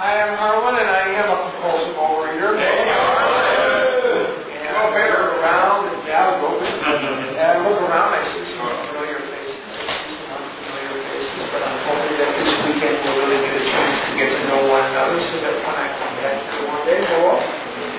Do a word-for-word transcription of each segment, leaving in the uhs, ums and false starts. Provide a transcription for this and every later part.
Hi, I'm Harlan, and I am a compulsive overeater. Hey, Harlan! And I look around, and yeah, look, and I look around, I see some familiar faces. I see some unfamiliar faces, but I'm hoping that this weekend we'll really get a chance to get to know one another, so that when I come back here one day, we'll all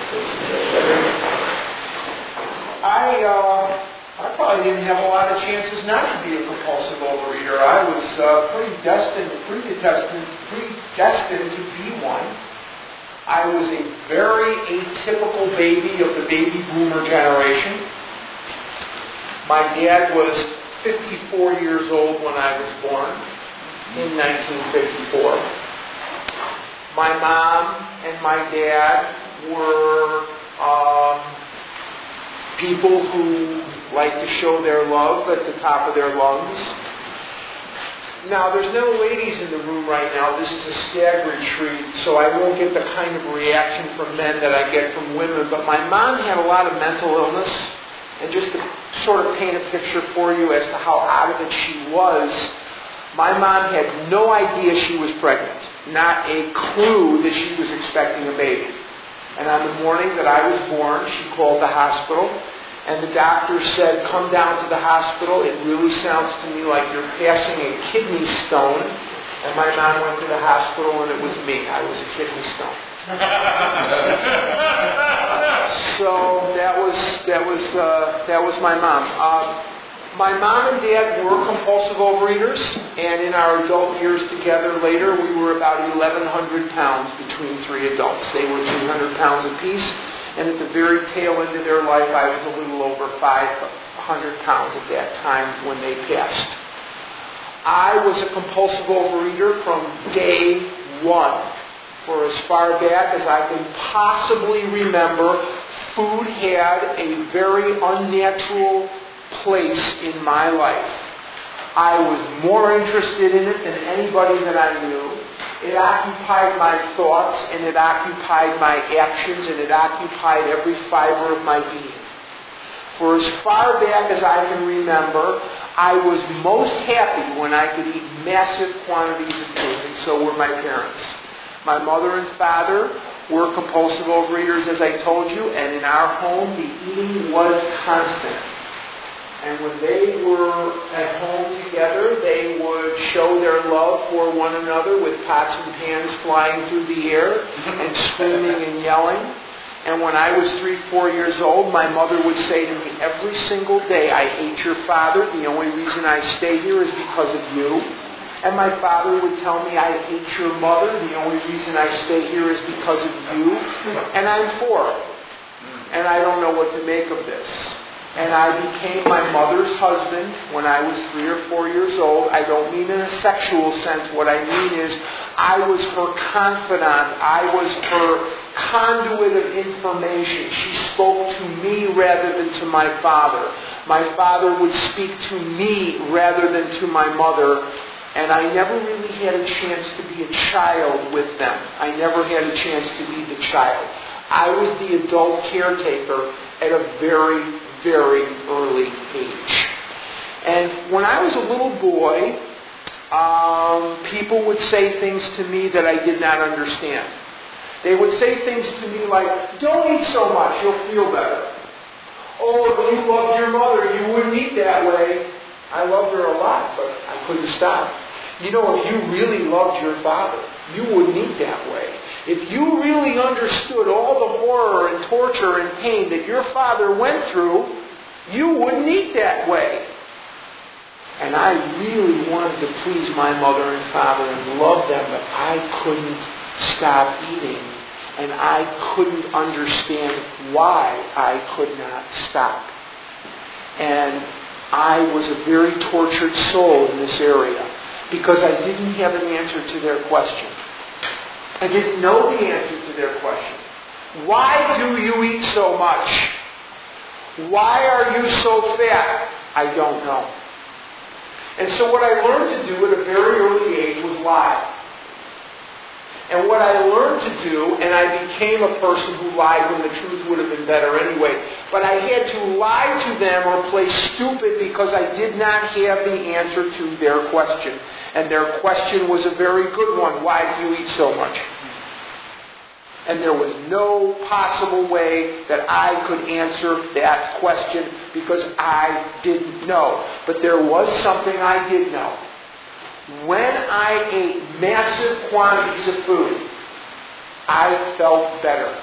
I, uh... I probably didn't have a lot of chances not to be a compulsive overeater. I was uh, pretty destined, predestined, predestined to be one. I was a very atypical baby of the baby boomer generation. My dad was fifty-four years old when I was born in nineteen fifty-four. My mom and my dad were um, people who like to show their love at the top of their lungs. Now, there's no ladies in the room right now. This is a stag retreat, so I won't get the kind of reaction from men that I get from women. But my mom had a lot of mental illness, and just to sort of paint a picture for you as to how out of it she was, my mom had no idea she was pregnant, not a clue that she was expecting a baby. And on the morning that I was born, she called the hospital. And the doctor said, come down to the hospital. It really sounds to me like you're passing a kidney stone. And my mom went to the hospital, and it was me. I was a kidney stone. so that was that was uh, that was my mom. Uh, my mom and dad were compulsive overeaters, and in our adult years together later, we were about eleven hundred pounds between three adults. They were three hundred pounds apiece. And at the very tail end of their life, I was a little over five hundred pounds at that time when they passed. I was a compulsive overeater from day one. For as far back as I can possibly remember, food had a very unnatural place in my life. I was more interested in it than anybody that I knew. It occupied my thoughts, and it occupied my actions, and it occupied every fiber of my being. For as far back as I can remember, I was most happy when I could eat massive quantities of food, and so were my parents. My mother and father were compulsive overeaters, as I told you, and in our home, the eating was constant. And when they were at home together, they would show their love for one another with pots and pans flying through the air and screaming and yelling. And when I was three, four years old, my mother would say to me every single day, I hate your father. The only reason I stay here is because of you. And my father would tell me, I hate your mother. The only reason I stay here is because of you. And I'm four. And I don't know what to make of this. And I became my mother's husband when I was three or four years old. I don't mean in a sexual sense. What I mean is I was her confidant. I was her conduit of information. She spoke to me rather than to my father. My father would speak to me rather than to my mother. And I never really had a chance to be a child with them. I never had a chance to be the child. I was the adult caretaker at a very, very early age. And when I was a little boy, um, people would say things to me that I did not understand. They would say things to me like, don't eat so much, you'll feel better. Oh, if you loved your mother, you wouldn't eat that way. I loved her a lot, but I couldn't stop. You know, if you really loved your father, you wouldn't eat that way. If you really understood all the horror and torture and pain that your father went through, you wouldn't eat that way. And I really wanted to please my mother and father and love them, but I couldn't stop eating. And I couldn't understand why I could not stop. And I was a very tortured soul in this area because I didn't have an answer to their question. I didn't know the answer to their question. Why do you eat so much? Why are you so fat? I don't know. And so what I learned to do at a very early age was lie. And what I learned to do, and I became a person who lied when the truth would have been better anyway, but I had to lie to them or play stupid because I did not have the answer to their question. And their question was a very good one. Why do you eat so much? And there was no possible way that I could answer that question because I didn't know. But there was something I did know. When I ate massive quantities of food, I felt better.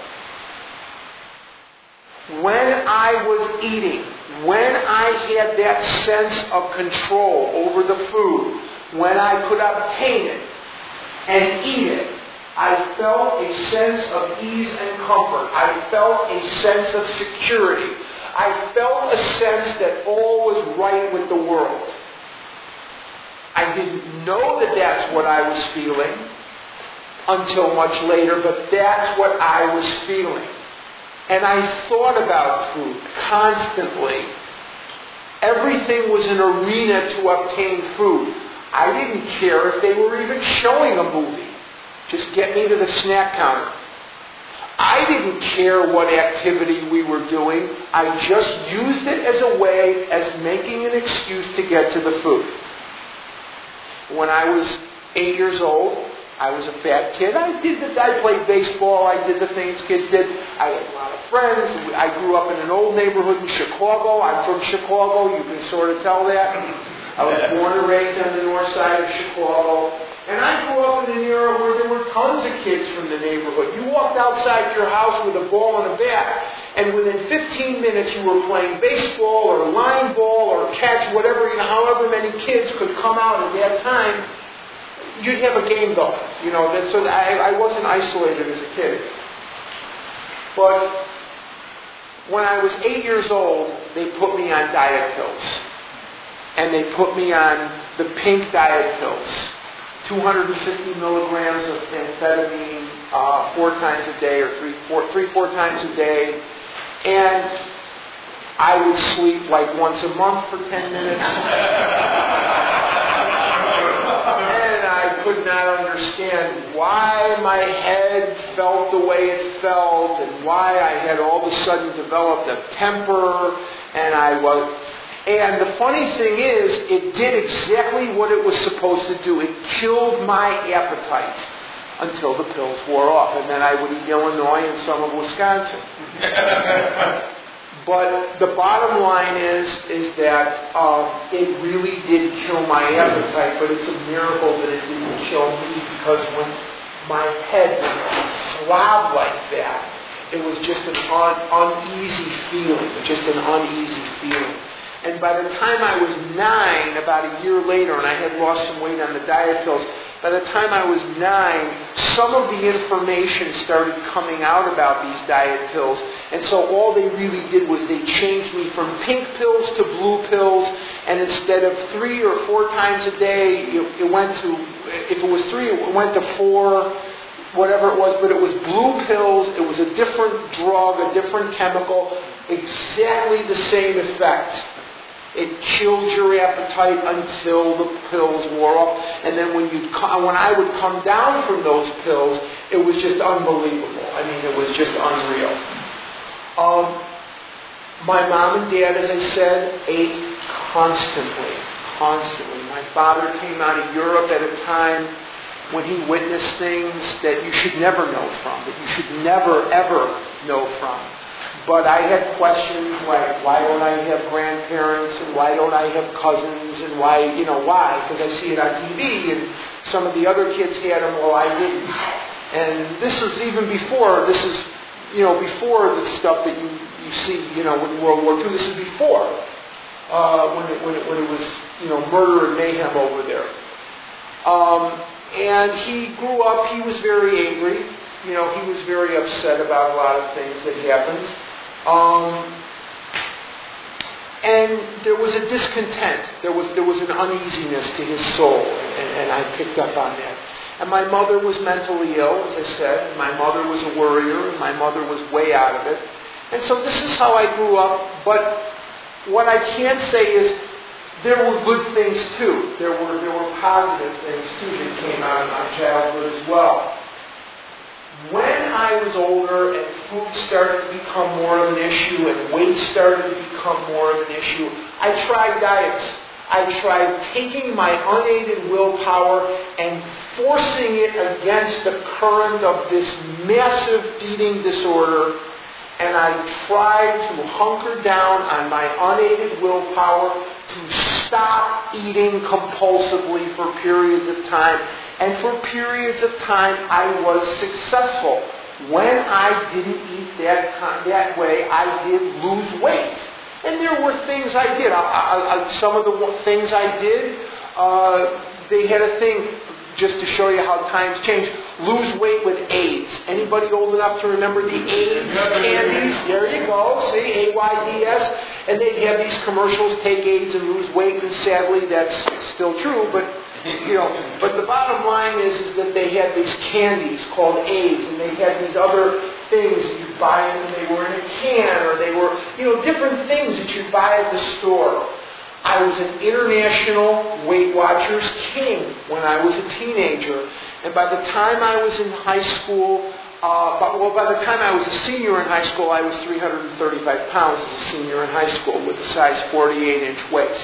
When I was eating, when I had that sense of control over the food, when I could obtain it and eat it, I felt a sense of ease and comfort. I felt a sense of security. I felt a sense that all was right with the world. I didn't know that that's what I was feeling until much later, but that's what I was feeling. And I thought about food constantly. Everything was an arena to obtain food. I didn't care if they were even showing a movie. Just get me to the snack counter. I didn't care what activity we were doing. I just used it as a way, as making an excuse to get to the food. When I was eight years old, I was a fat kid. I did the, I played baseball. I did the things kids did. I had a lot of friends. I grew up in an old neighborhood in Chicago. I'm from Chicago. You can sort of tell that. I was born and raised on the north side of Chicago. And I grew up in an era where there were tons of kids from the neighborhood. You walked outside your house with a ball and a bat, and within fifteen minutes you were playing baseball or line ball or catch, whatever, you know, however many kids could come out at that time. You'd have a game going. You know, that, so I, I wasn't isolated as a kid. But when I was eight years old, they put me on diet pills. And they put me on the pink diet pills. two hundred fifty milligrams of amphetamine uh, four times a day or three, four, three, four times a day. And I would sleep like once a month for ten minutes. And I could not understand why my head felt the way it felt and why I had all of a sudden developed a temper and I was... And the funny thing is, it did exactly what it was supposed to do. It killed my appetite until the pills wore off. And then I would eat Illinois and some of Wisconsin. But the bottom line is, is that um, it really did kill my appetite. But it's a miracle that it didn't kill me, because when my head would throb like that, it was just an un- uneasy feeling. Just an uneasy feeling. And by the time I was nine, about a year later, and I had lost some weight on the diet pills, by the time I was nine, some of the information started coming out about these diet pills. And so all they really did was they changed me from pink pills to blue pills. And instead of three or four times a day, it, it went to, if it was three, it went to four, whatever it was. But it was blue pills. It was a different drug, a different chemical, exactly the same effect. It killed your appetite until the pills wore off. And then when you when I would come down from those pills, it was just unbelievable. I mean, it was just unreal. Um, my mom and dad, as I said, ate constantly, constantly. My father came out of Europe at a time when he witnessed things that you should never know from, that you should never, ever know from. But I had questions like, why don't I have grandparents, and why don't I have cousins, and why, you know, why? Because I see it on T V, and some of the other kids had them, well, I didn't. And this is even before, this is, you know, before the stuff that you, you see, you know, with World War Two. This is before, uh, when, it, when, it, when it was, you know, murder and mayhem over there. Um, and he grew up, he was very angry. You know, he was very upset about a lot of things that happened. Um, and there was a discontent. There was there was an uneasiness to his soul, and, and I picked up on that. And my mother was mentally ill, as I said. My mother was a worrier, and my mother was way out of it. And so this is how I grew up. But what I can say is there were good things too. There were there were positive things too that came out of my childhood as well. When I was older and food started to become more of an issue and weight started to become more of an issue, I tried diets. I tried taking my unaided willpower and forcing it against the current of this massive eating disorder. And I tried to hunker down on my unaided willpower to stop eating compulsively for periods of time. And for periods of time, I was successful. When I didn't eat that, that way, I did lose weight. And there were things I did. I, I, I, some of the things I did, uh, they had a thing, just to show you how times change, lose weight with AIDS. Anybody old enough to remember the AIDS candies? There you go. See, A Y D S. And they'd have these commercials, take AIDS and lose weight, and sadly that's still true, but you know, but the bottom line is, is that they had these candies called AIDS, and they had these other things that you'd buy, and they were in a can, or they were, you know, different things that you'd buy at the store. I was an international Weight Watchers king when I was a teenager, and by the time I was in high school, uh, but, well, by the time I was a senior in high school, I was three hundred thirty-five pounds as a senior in high school with a size forty-eight inch waist.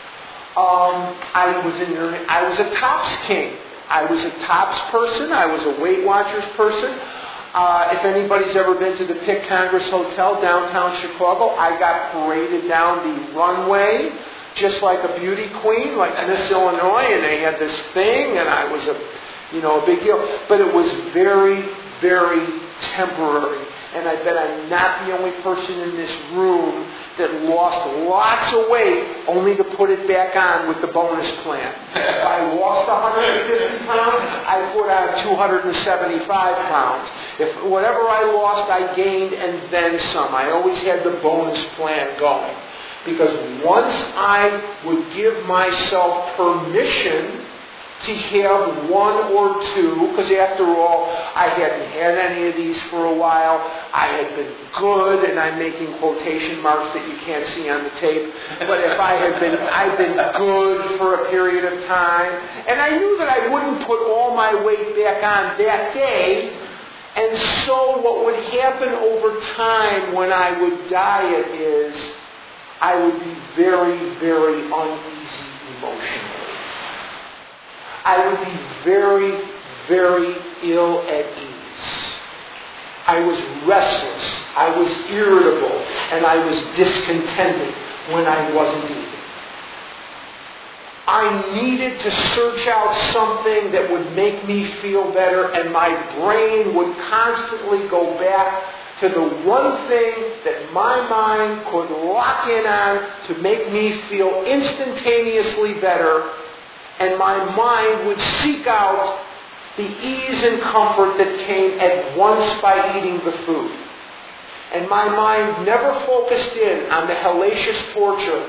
Um, I was in, I was a tops king. I was a tops person. I was a Weight Watchers person. Uh, if anybody's ever been to the Pitt Congress Hotel downtown Chicago, I got paraded down the runway just like a beauty queen, like Miss Illinois, and they had this thing, and I was a, you know, a big deal. But it was very, very temporary. And I bet I'm not the only person in this room that lost lots of weight only to put it back on with the bonus plan. If I lost one hundred fifty pounds, I put on two hundred seventy-five pounds. If whatever I lost, I gained and then some. I always had the bonus plan going. Because once I would give myself permission to have one or two, because after all, I hadn't had any of these for a while. I had been good, and I'm making quotation marks that you can't see on the tape. But if I had been, I'd been good for a period of time, and I knew that I wouldn't put all my weight back on that day. And so what would happen over time when I would diet is I would be very, very uneasy emotionally. I would be very, very ill at ease. I was restless. I was irritable. And I was discontented when I wasn't eating. I needed to search out something that would make me feel better, and my brain would constantly go back to the one thing that my mind could lock in on to make me feel instantaneously better. And my mind would seek out the ease and comfort that came at once by eating the food. And my mind never focused in on the hellacious torture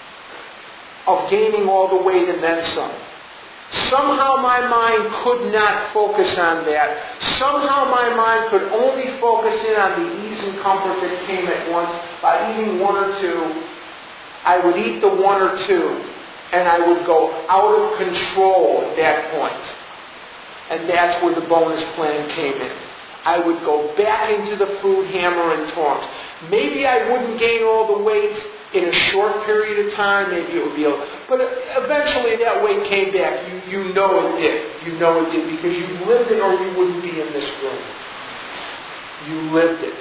of gaining all the weight and then some. Somehow my mind could not focus on that. Somehow my mind could only focus in on the ease and comfort that came at once by eating one or two. I would eat the one or two. And I would go out of control at that point. And that's where the bonus plan came in. I would go back into the food hammer and tongs. Maybe I wouldn't gain all the weight in a short period of time. Maybe it would be a... But eventually that weight came back. You, you know it did. You know it did because you lived it or you wouldn't be in this room. You lived it.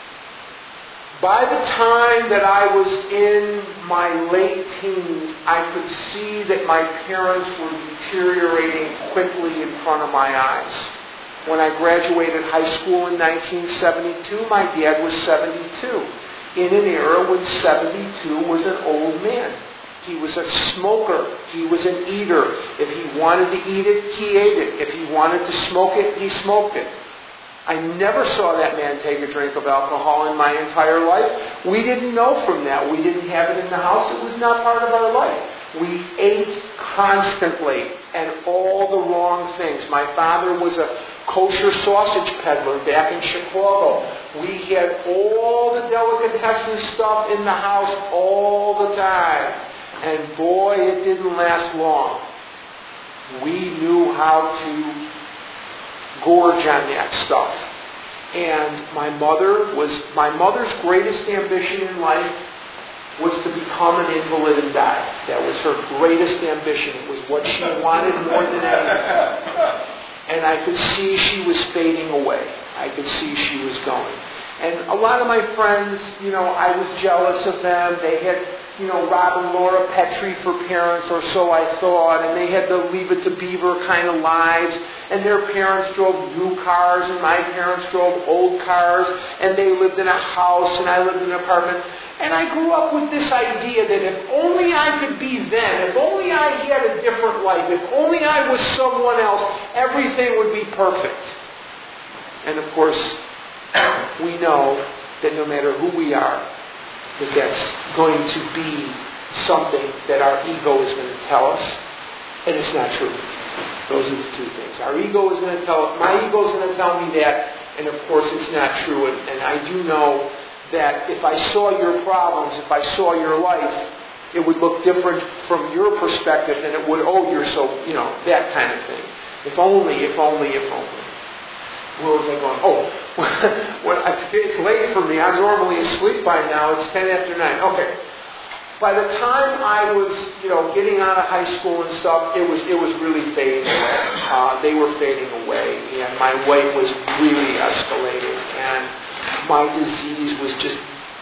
By the time that I was in my late teens, I could see that my parents were deteriorating quickly in front of my eyes. When I graduated high school in nineteen seventy-two, my dad was seventy-two. In an era when seventy-two was an old man. He was a smoker. He was an eater. If he wanted to eat it, he ate it. If he wanted to smoke it, he smoked it. I never saw that man take a drink of alcohol in my entire life. We didn't know from that. We didn't have it in the house. It was not part of our life. We ate constantly and all the wrong things. My father was a kosher sausage peddler back in Chicago. We had all the delicatessen stuff in the house all the time. And boy, it didn't last long. We knew how to gorge on that stuff. And my mother was, my mother's greatest ambition in life was to become an invalid and die. That was her greatest ambition. It was what she wanted more than anything. And I could see she was fading away. I could see she was going. And a lot of my friends, you know, I was jealous of them. They had, you know, Rob and Laura Petrie for parents, or so I thought, and they had the Leave It to Beaver kind of lives, and their parents drove new cars, and my parents drove old cars, and they lived in a house, and I lived in an apartment. And I grew up with this idea that if only I could be them, if only I had a different life, if only I was someone else, everything would be perfect. And of course, we know that no matter who we are, that that's going to be something that our ego is going to tell us, and it's not true. Those are the two things. Our ego is going to tell, my ego is going to tell me that, and of course it's not true. And, and I do know that if I saw your problems, if I saw your life, it would look different from your perspective than it would, oh, you're so, you know, that kind of thing. If only, if only, if only. Where was I going? Oh, well, it's late for me. I'm normally asleep by now. It's ten after nine. Okay. By the time I was, you know, getting out of high school and stuff, it was it was really fading away. Uh, they were fading away, and my weight was really escalating, and my disease was just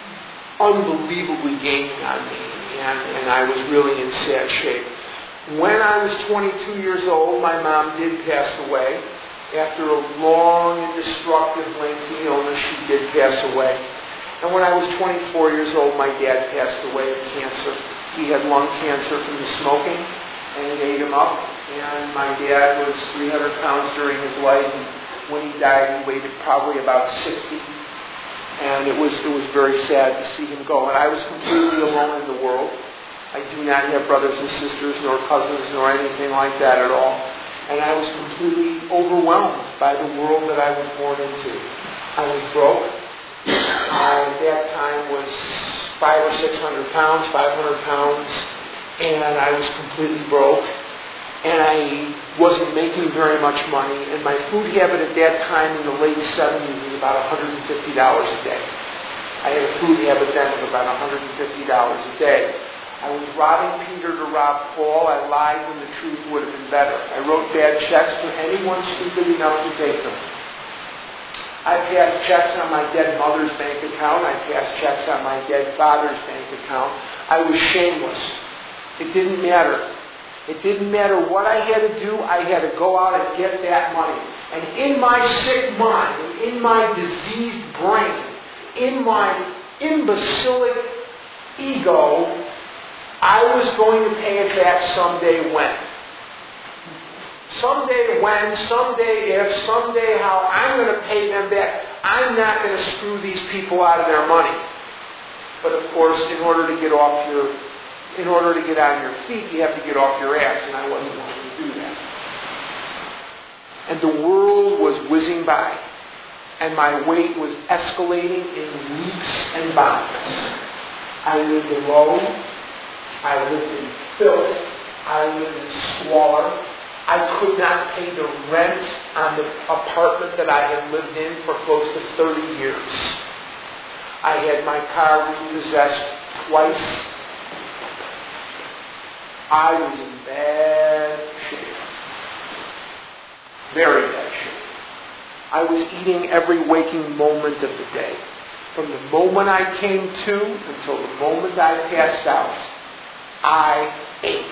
unbelievably gaining on me, and, and I was really in sad shape. When I was twenty-two years old, my mom did pass away. After a long and destructive, lengthy illness, she did pass away. And when I was twenty-four years old, my dad passed away of cancer. He had lung cancer from the smoking, and it ate him up. And my dad was three hundred pounds during his life, and when he died, he weighed probably about sixty. And it was it was very sad to see him go. And I was completely alone in the world. I do not have brothers and sisters, nor cousins, nor anything like that at all. And I was completely overwhelmed by the world that I was born into. I was broke. I, at that time, was five or six hundred pounds, five hundred pounds, and I was completely broke. And I wasn't making very much money. And my food habit at that time, in the late seventies, was about one hundred fifty dollars a day. I had a food habit then of about one hundred fifty dollars a day. I was robbing Peter to rob Paul. I lied when the truth would have been better. I wrote bad checks for anyone stupid enough to take them. I passed checks on my dead mother's bank account. I passed checks on my dead father's bank account. I was shameless. It didn't matter. It didn't matter what I had to do. I had to go out and get that money. And in my sick mind, and in my diseased brain, in my imbecilic ego, I was going to pay it back someday when. Someday when, someday if, someday how, I'm going to pay them back. I'm not going to screw these people out of their money. But of course, in order to get off your, in order to get on your feet, you have to get off your ass, and I wasn't going to do that. And the world was whizzing by, and my weight was escalating in leaps and bounds. I lived alone. I lived in filth. I lived in squalor. I could not pay the rent on the apartment that I had lived in for close to thirty years. I had my car repossessed twice. I was in bad shape. Very bad shape. I was eating every waking moment of the day. From the moment I came to until the moment I passed out, I ate.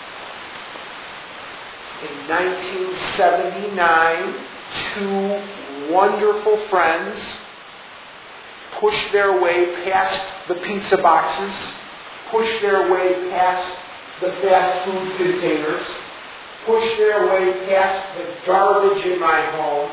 In nineteen seventy-nine, two wonderful friends pushed their way past the pizza boxes, pushed their way past the fast food containers, pushed their way past the garbage in my home,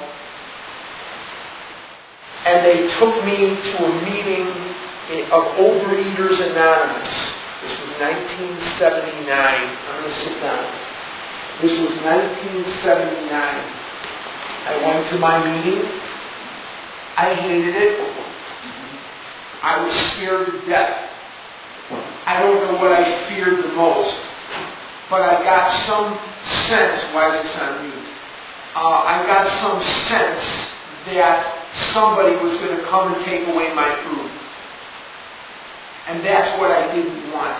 and they took me to a meeting of Overeaters Anonymous. This was nineteen seventy-nine. I'm going to sit down. This was nineteen seventy-nine. I went to my meeting. I hated it. I was scared to death. I don't know what I feared the most, but I got some sense. Why is this on mute? Uh, I got some sense that somebody was going to come and take away my food. And that's what I didn't want.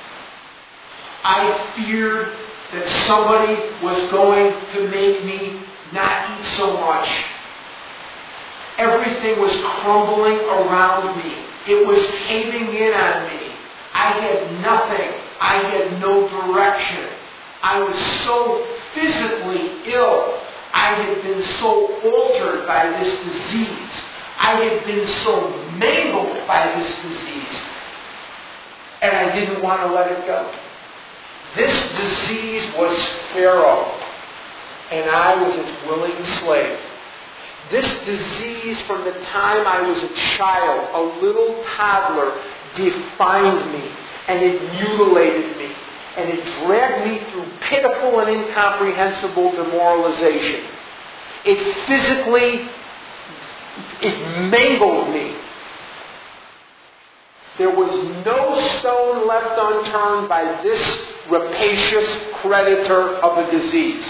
I feared that somebody was going to make me not eat so much. Everything was crumbling around me. It was caving in on me. I had nothing. I had no direction. I was so physically ill. I had been so altered by this disease. I had been so mangled by this disease. And I didn't want to let it go. This disease was Pharaoh, and I was its willing slave. This disease, from the time I was a child, a little toddler, defined me, and it mutilated me, and it dragged me through pitiful and incomprehensible demoralization. It physically, it mangled me. There was no stone left unturned by this rapacious creditor of a disease.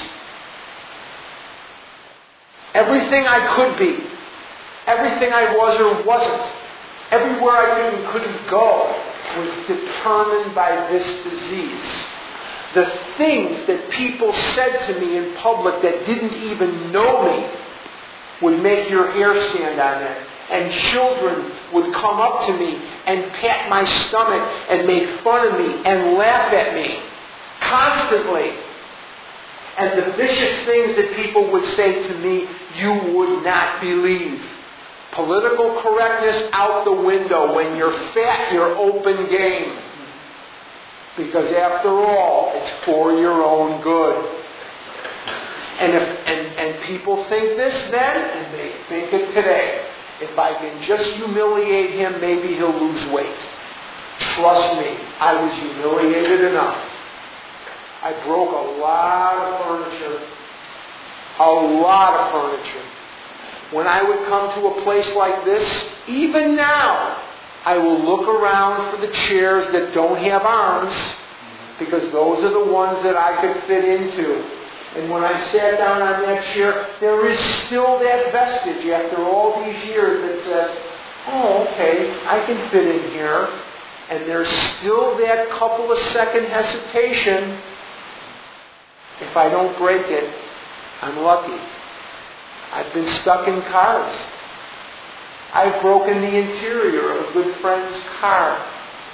Everything I could be, everything I was or wasn't, everywhere I could and couldn't go was determined by this disease. The things that people said to me in public that didn't even know me would make your hair stand on end. And children would come up to me and pat my stomach and make fun of me and laugh at me constantly. And the vicious things that people would say to me, you would not believe. Political correctness out the window. When you're fat, you're open game. Because after all, it's for your own good. And if and, and people think this then, and they think it today. If I can just humiliate him, maybe he'll lose weight. Trust me, I was humiliated enough. I broke a lot of furniture. A lot of furniture. When I would come to a place like this, even now, I will look around for the chairs that don't have arms, because those are the ones that I could fit into. And when I sat down on that chair, there is still that vestige after all these years that says, oh, okay, I can fit in here. And there's still that couple of second hesitation. If I don't break it, I'm lucky. I've been stuck in cars. I've broken the interior of a good friend's car.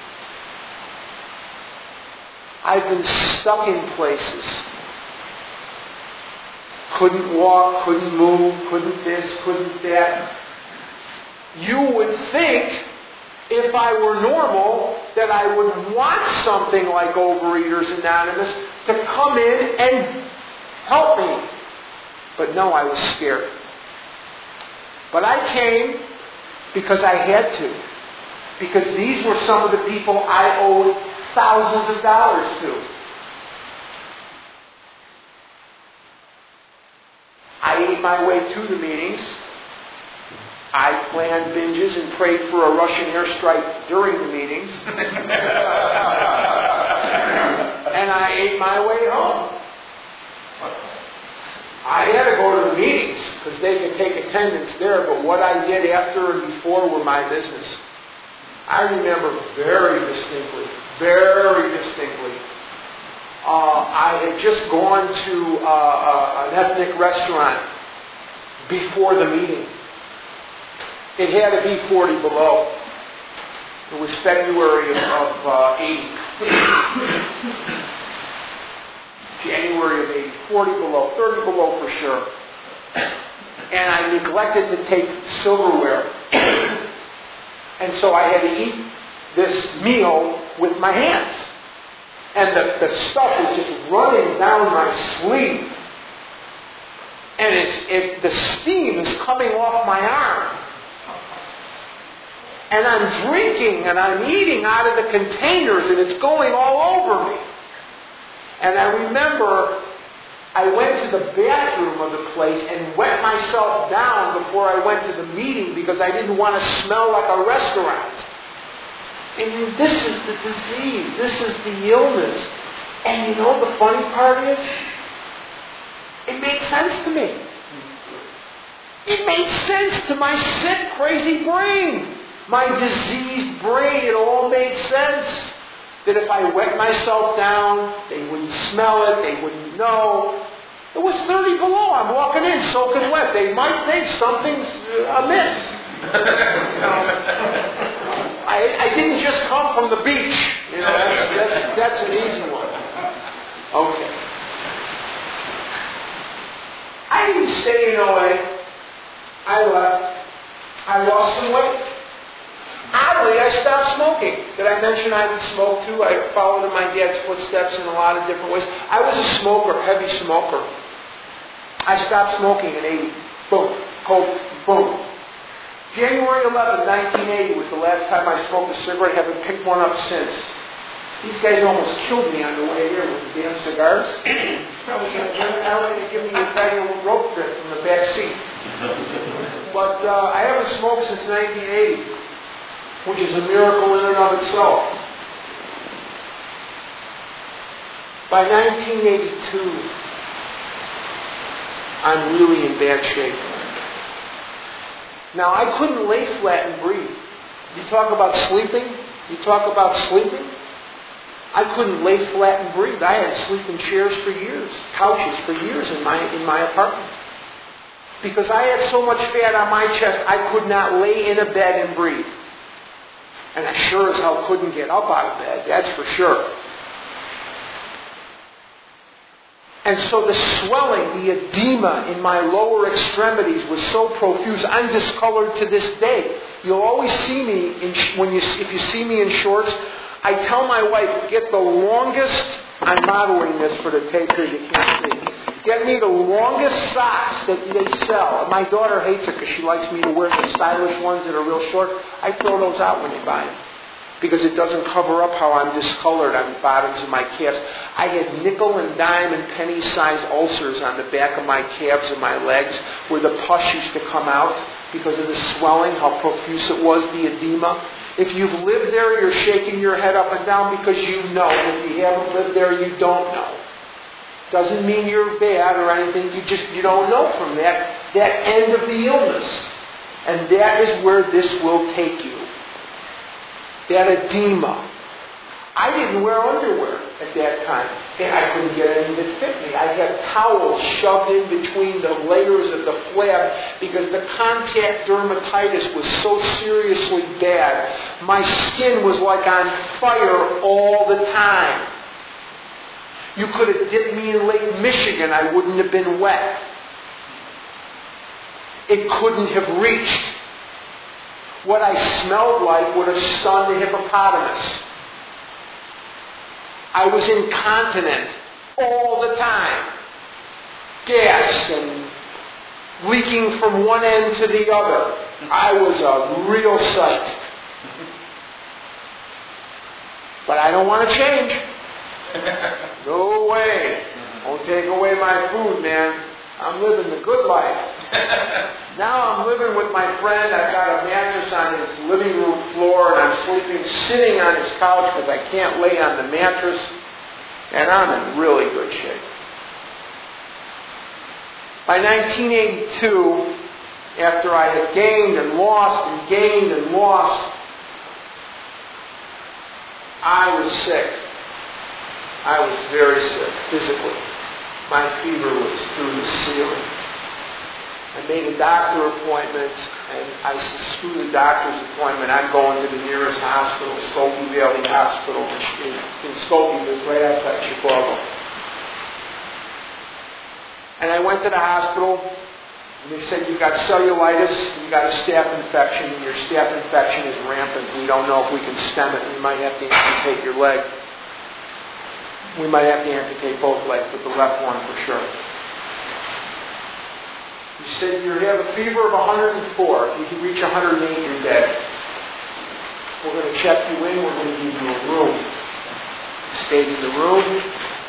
I've been stuck in places. Couldn't walk, couldn't move, couldn't this, couldn't that. You would think, if I were normal, that I would want something like Overeaters Anonymous to come in and help me. But no, I was scared. But I came because I had to. Because these were some of the people I owed thousands of dollars to. I ate my way to the meetings. I planned binges and prayed for a Russian airstrike during the meetings. And I ate my way home. I had to go to the meetings because they could take attendance there, but what I did after and before were my business. I remember very distinctly, very distinctly, uh, I had just gone to uh, uh, an ethnic restaurant before the meeting. It had to be forty below. It was February of, of uh, eighty. January of eighty. forty below. thirty below for sure. And I neglected to take silverware. And so I had to eat this meal with my hands. And the, the stuff was just running down my sleeve. And it's, it, the steam is coming off my arm. And I'm drinking and I'm eating out of the containers and it's going all over me. And I remember I went to the bathroom of the place and wet myself down before I went to the meeting because I didn't want to smell like a restaurant. And this is the disease. This is the illness. And you know the funny part is? It made sense to me. It made sense to my sick, crazy brain. my diseased brain, it all made sense. That if I wet myself down, they wouldn't smell it, they wouldn't know. It was thirty below. I'm walking in soaking wet. They might think something's amiss. You know, I, I didn't just come from the beach. You know, that's, that's, that's an easy one. Okay. I didn't stay in O A. I left. I lost some weight. Oddly, I stopped smoking. Did I mention I would smoke too? I followed in my dad's footsteps in a lot of different ways. I was a smoker, heavy smoker. I stopped smoking in eighty. Boom. Cold. Boom. January eleventh, nineteen eighty was the last time I smoked a cigarette. I haven't picked one up since. These guys almost killed me on the way here with the damn cigars. I was going to give me a tiny little rope grip from the back seat. But uh, I haven't smoked since nineteen eighty, which is a miracle in and of itself. By nineteen eighty-two, I'm really in bad shape. Now, I couldn't lay flat and breathe. You talk about sleeping? You talk about sleeping? I couldn't lay flat and breathe. I had sleeping chairs for years, couches for years in my in my apartment. Because I had so much fat on my chest, I could not lay in a bed and breathe. And I sure as hell couldn't get up out of bed, that's for sure. And so the swelling, the edema in my lower extremities was so profuse, I'm discolored to this day. You'll always see me, in, when you if you see me in shorts, I tell my wife, get the longest, I'm modeling this for the tape here, you can't see. Get me the longest socks that they sell. My daughter hates it because she likes me to wear the stylish ones that are real short. I throw those out when they buy them. Because it doesn't cover up how I'm discolored on the bottoms of my calves. I had nickel and dime and penny-sized ulcers on the back of my calves and my legs where the pus used to come out because of the swelling, how profuse it was, the edema. If you've lived there, you're shaking your head up and down because you know. If you haven't lived there, you don't know. Doesn't mean you're bad or anything. You just you don't know from that that end of the illness, and that is where this will take you. That edema. I didn't wear underwear at that time, and I couldn't get any that fit me. I had towels shoved in between the layers of the flab because the contact dermatitis was so seriously bad. My skin was like on fire all the time. You could have dipped me in Lake Michigan, I wouldn't have been wet. It couldn't have reached. What I smelled like would have stunned a hippopotamus. I was incontinent all the time. Gas and leaking from one end to the other. I was a real sight. But I don't want to change. No way. Won't take away my food, man. I'm living the good life. Now I'm living with my friend. I've got a mattress on his living room floor, and I'm sleeping sitting on his couch because I can't lay on the mattress. And I'm in really good shape. By nineteen eighty-two, after I had gained and lost and gained and lost, I was sick. I was very sick, physically. My fever was through the ceiling. I made a doctor appointment, and I said, screw the doctor's appointment. I'm going to the nearest hospital, Skokie Valley Hospital in, in Skokie, it's right outside Chicago. And I went to the hospital, and they said, you've got cellulitis, you've got a staph infection, and your staph infection is rampant. We don't know if we can stem it. We might have to amputate your leg. We might have to amputate both legs, but the left one for sure. You said you have a fever of one hundred four. If you reach one hundred eight, you're dead. We're going to check you in. We're going to give you a room. Stayed in the room.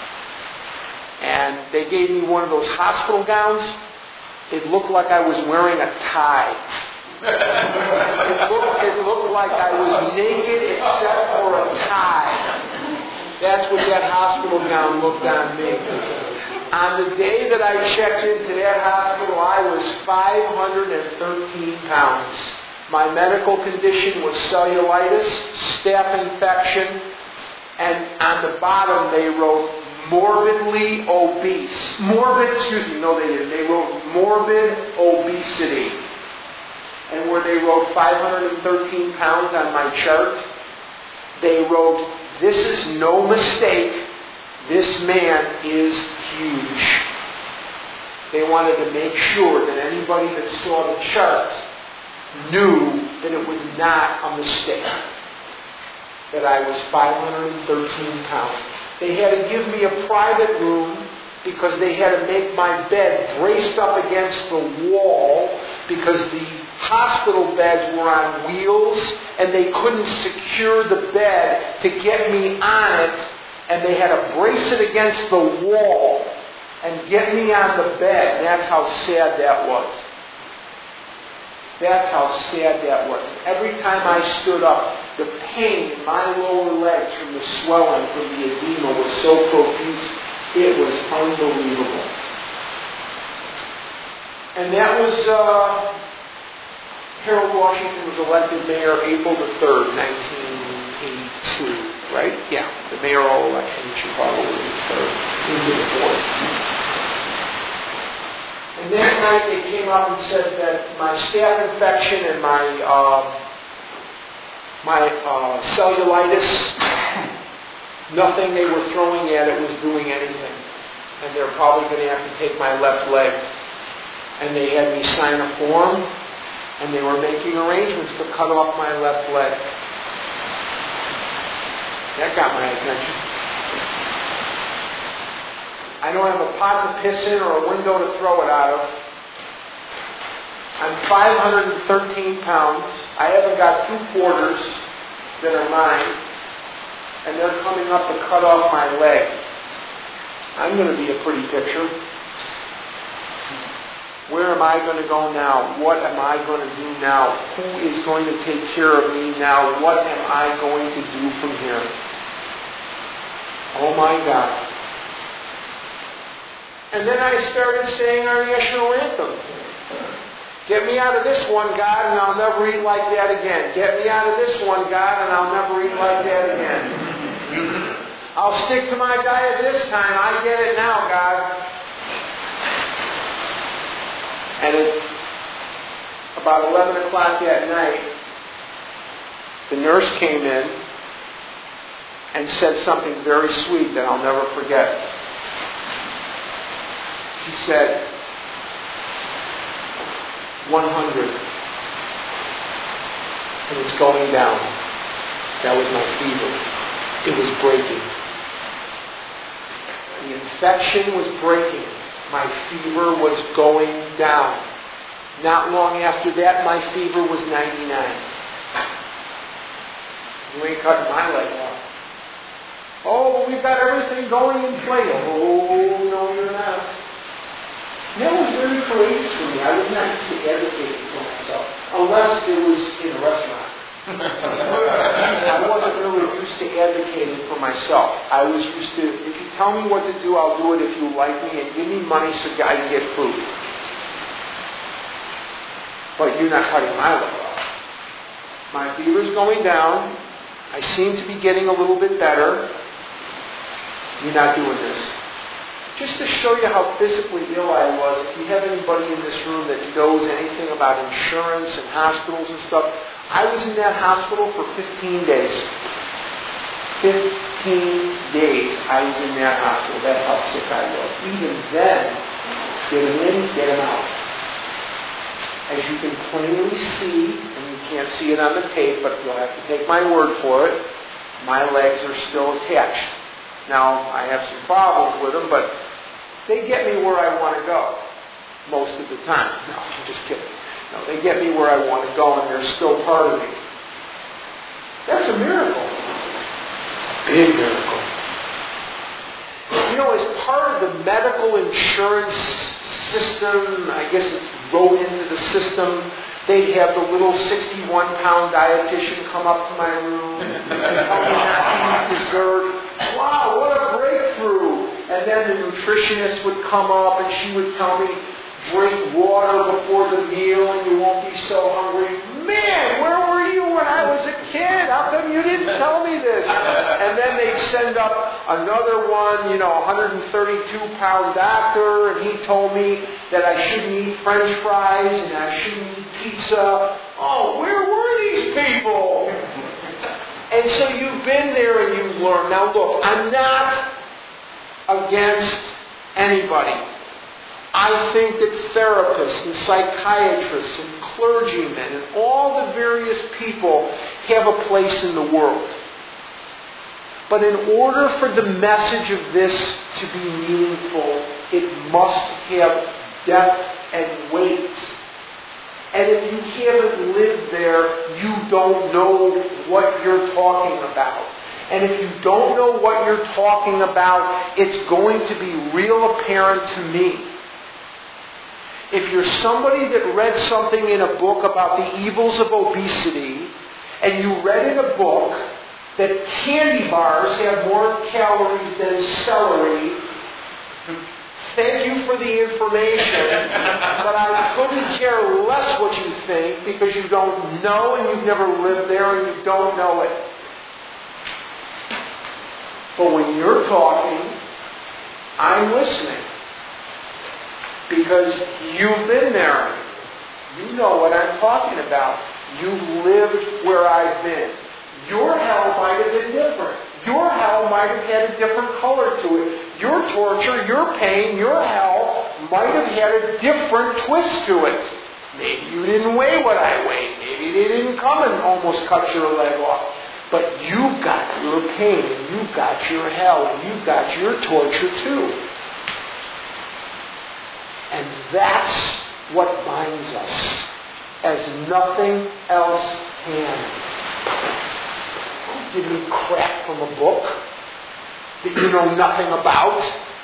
And they gave me one of those hospital gowns. It looked like I was wearing a tie. it, looked, it looked like I was naked except for a tie. That's what that hospital gown looked on me. On the day that I checked into that hospital, I was five hundred thirteen pounds. My medical condition was cellulitis, staph infection, and on the bottom they wrote morbidly obese. Morbid, excuse me, no they didn't. They wrote morbid obesity. And where they wrote five hundred thirteen pounds on my chart, they wrote, this is no mistake, this man is huge. They wanted to make sure that anybody that saw the chart knew that it was not a mistake, that I was five hundred thirteen pounds. They had to give me a private room because they had to make my bed braced up against the wall because the hospital beds were on wheels and they couldn't secure the bed to get me on it, and they had to brace it against the wall and get me on the bed. That's how sad that was. That's how sad that was. Every time I stood up, the pain in my lower legs from the swelling, from the edema was so profuse, it was unbelievable. And that was, uh, Harold Washington was elected mayor April the third, nineteen eighty-two, right? Yeah, the mayoral election in Chicago was the third, into the fourth. And that night they came up and said that my staph infection and my uh, my uh, cellulitis, nothing they were throwing at it was doing anything. And they're probably going to have to take my left leg. And they had me sign a form, and they were making arrangements to cut off my left leg. That got my attention. I don't have a pot to piss in or a window to throw it out of. I'm five hundred thirteen pounds. I haven't got two quarters that are mine. And they're coming up to cut off my leg. I'm going to be a pretty picture. Where am I going to go now? What am I going to do now? Who is going to take care of me now? What am I going to do from here? Oh my God. And then I started saying our national anthem. Get me out of this one, God, and I'll never eat like that again. Get me out of this one, God, and I'll never eat like that again. I'll stick to my diet this time. I get it now, God. And at about eleven o'clock that night, the nurse came in and said something very sweet that I'll never forget. She said, one hundred. And it's going down. That was my fever. It was breaking. The infection was breaking. My fever was going down. Not long after that, my fever was ninety-nine. You ain't cutting my leg off. Oh, we've got everything going in place. Oh, no, you're not. That was very courageous for me. I was not used to advocating for myself, unless it was in a restaurant. I wasn't really used to advocating for myself. I was used to, if you tell me what to do, I'll do it if you like me, and give me money so I can get food. But you're not cutting my leg off. My fever's going down. I seem to be getting a little bit better. You're not doing this. Just to show you how physically ill I was, if you have anybody in this room that knows anything about insurance and hospitals and stuff, I was in that hospital for fifteen days. fifteen days I was in that hospital. That's how sick I was. Even then, get him in, get him out. As you can plainly see, and you can't see it on the tape, but you'll have to take my word for it, my legs are still attached. Now, I have some problems with them, but they get me where I want to go most of the time. No, I'm just kidding. No, they get me where I want to go, and they're still part of me. That's a miracle. Big miracle. You know, as part of the medical insurance system, I guess it's wrote into the system, they'd have the little sixty-one pound dietitian come up to my room and tell me not to eat dessert. Wow, what a breakthrough. And then the nutritionist would come up and she would tell me, drink water before the meal and you won't be so hungry. man, where were you when I was a kid? How come you didn't tell me this? And then they'd send up another one, you know, one hundred thirty-two pound doctor, and he told me that I shouldn't eat French fries and I shouldn't eat pizza. Oh, where were these people? And so you've been there and you've learned. Now look, I'm not against anybody. I think that therapists and psychiatrists and clergymen and all the various people have a place in the world. But in order for the message of this to be meaningful, it must have depth and weight. And if you haven't lived there, you don't know what you're talking about. And if you don't know what you're talking about, it's going to be real apparent to me. If you're somebody that read something in a book about the evils of obesity, and you read in a book that candy bars have more calories than celery, thank you for the information, but I couldn't care less what you think because you don't know and you've never lived there and you don't know it. But when you're talking, I'm listening. Because you've been there. You know what I'm talking about. You've lived where I've been. Your hell might have been different. Your hell might have had a different color to it. Your torture, your pain, your hell might have had a different twist to it. Maybe you didn't weigh what I weighed. Maybe they didn't come and almost cut your leg off. But you've got your pain, and you've got your hell, and you've got your torture too. And that's what binds us, as nothing else can. Don't give me crap from a book that you know nothing about.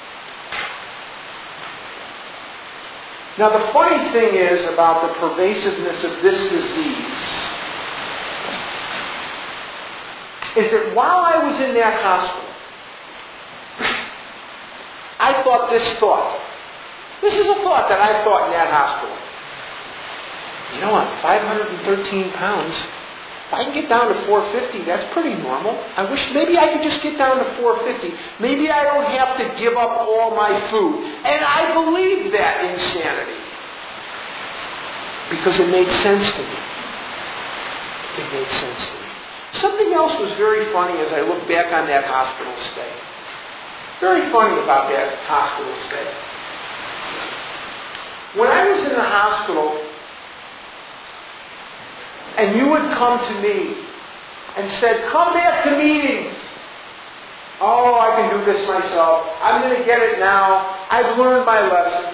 Now the funny thing is about the pervasiveness of this disease is that while I was in that hospital, I thought this thought. This is a thought that I thought in that hospital. You know, I'm five hundred thirteen pounds. If I can get down to four fifty, that's pretty normal. I wish maybe I could just get down to four fifty. Maybe I don't have to give up all my food. And I believed that insanity. Because it made sense to me. It made sense to me. Something else was very funny as I look back on that hospital stay. Very funny about that hospital stay. When I was in the hospital, and you would come to me and said, come back to meetings. Oh, I can do this myself. I'm going to get it now. I've learned my lesson.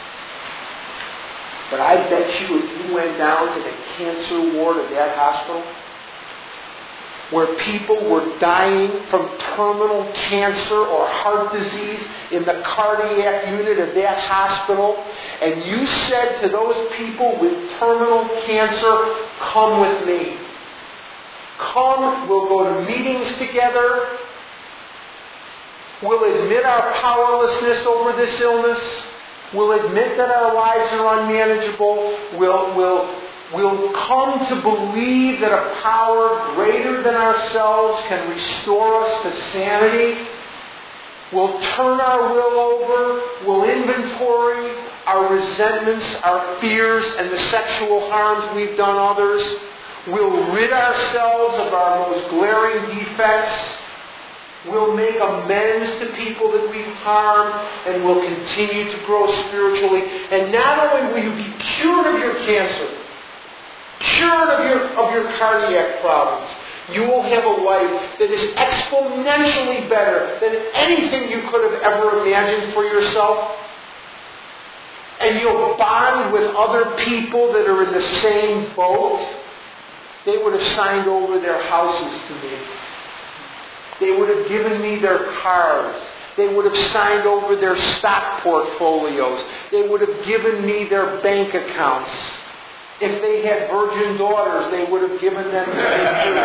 But I bet you if you went down to the cancer ward of that hospital, where people were dying from terminal cancer or heart disease in the cardiac unit of that hospital, and you said to those people with terminal cancer, come with me. Come, we'll go to meetings together. We'll admit our powerlessness over this illness. We'll admit that our lives are unmanageable. We'll, we'll We'll come to believe that a power greater than ourselves can restore us to sanity. We'll turn our will over. We'll inventory our resentments, our fears, and the sexual harms we've done others. We'll rid ourselves of our most glaring defects. We'll make amends to people that we've harmed, and we'll continue to grow spiritually. And not only will you be cured of your cancer, cured of your, of your cardiac problems, you will have a life that is exponentially better than anything you could have ever imagined for yourself. And you'll bond with other people that are in the same boat. They would have signed over their houses to me. They would have given me their cars. They would have signed over their stock portfolios. They would have given me their bank accounts. If they had virgin daughters, they would have given them to me too.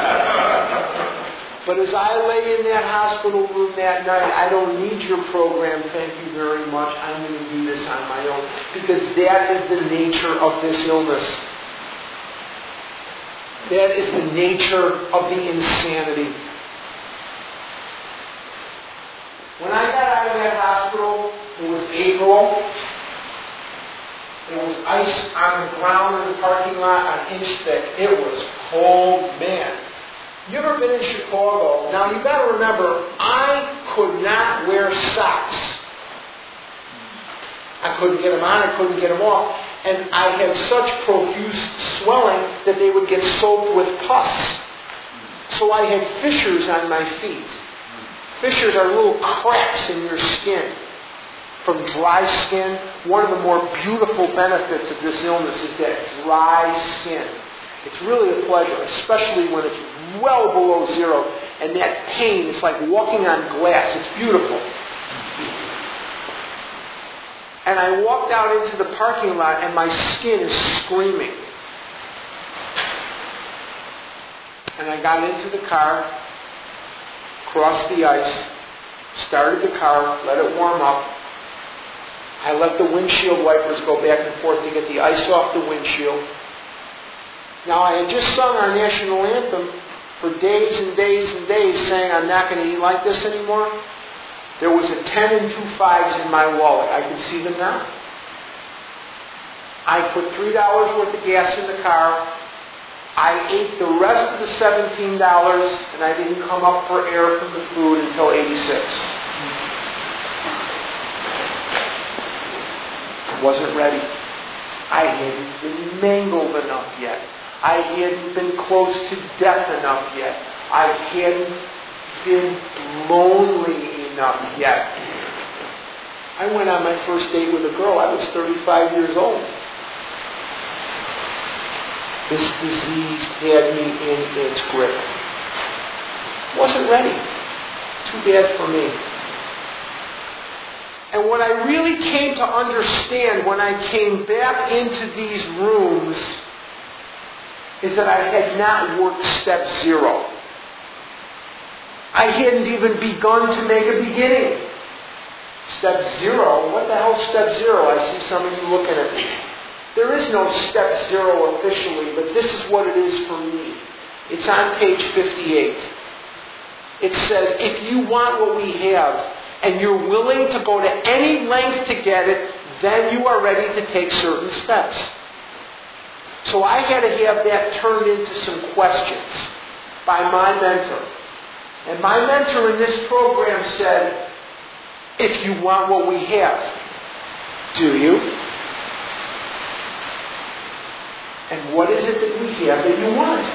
But as I lay in that hospital room that night, I don't need your program, thank you very much. I'm going to do this on my own. Because that is the nature of this illness. That is the nature of the insanity. When I got out of that hospital, it was April. There was ice on the ground in the parking lot an inch thick. It was cold, man. You ever been in Chicago? Now you got to remember, I could not wear socks. I couldn't get them on, I couldn't get them off. And I had such profuse swelling that they would get soaked with pus. So I had fissures on my feet. Fissures are little cracks in your skin. From dry skin, one of the more beautiful benefits of this illness is that dry skin. It's really a pleasure, especially when it's well below zero. And that pain, it's like walking on glass. It's beautiful. And I walked out into the parking lot and my skin is screaming. And I got into the car, crossed the ice, started the car, let it warm up. I let the windshield wipers go back and forth to get the ice off the windshield. Now, I had just sung our national anthem for days and days and days saying I'm not going to eat like this anymore. There was a ten and two fives in my wallet. I can see them now. I put three dollars worth of gas in the car. I ate the rest of the seventeen dollars, and I didn't come up for air from the food until eighty-six. I wasn't ready. I hadn't been mangled enough yet. I hadn't been close to death enough yet. I hadn't been lonely enough yet. I went on my first date with a girl. I was thirty-five years old. This disease had me in its grip. Wasn't ready. Too bad for me. And what I really came to understand when I came back into these rooms is that I had not worked step zero. I hadn't even begun to make a beginning. Step zero? What the hell is step zero? I see some of you looking at me. There is no step zero officially, but this is what it is for me. It's on page fifty-eight. It says, if you want what we have, and you're willing to go to any length to get it, then you are ready to take certain steps. So I had to have that turned into some questions by my mentor. And my mentor in this program said, if you want what we have, do you? And what is it that we have that you want?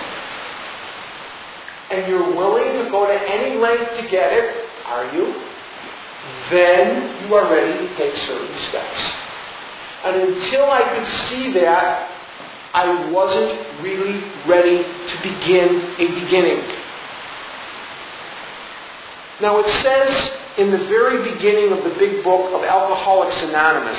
And you're willing to go to any length to get it, are you? Then you are ready to take certain steps. And until I could see that, I wasn't really ready to begin a beginning. Now it says in the very beginning of the big book of Alcoholics Anonymous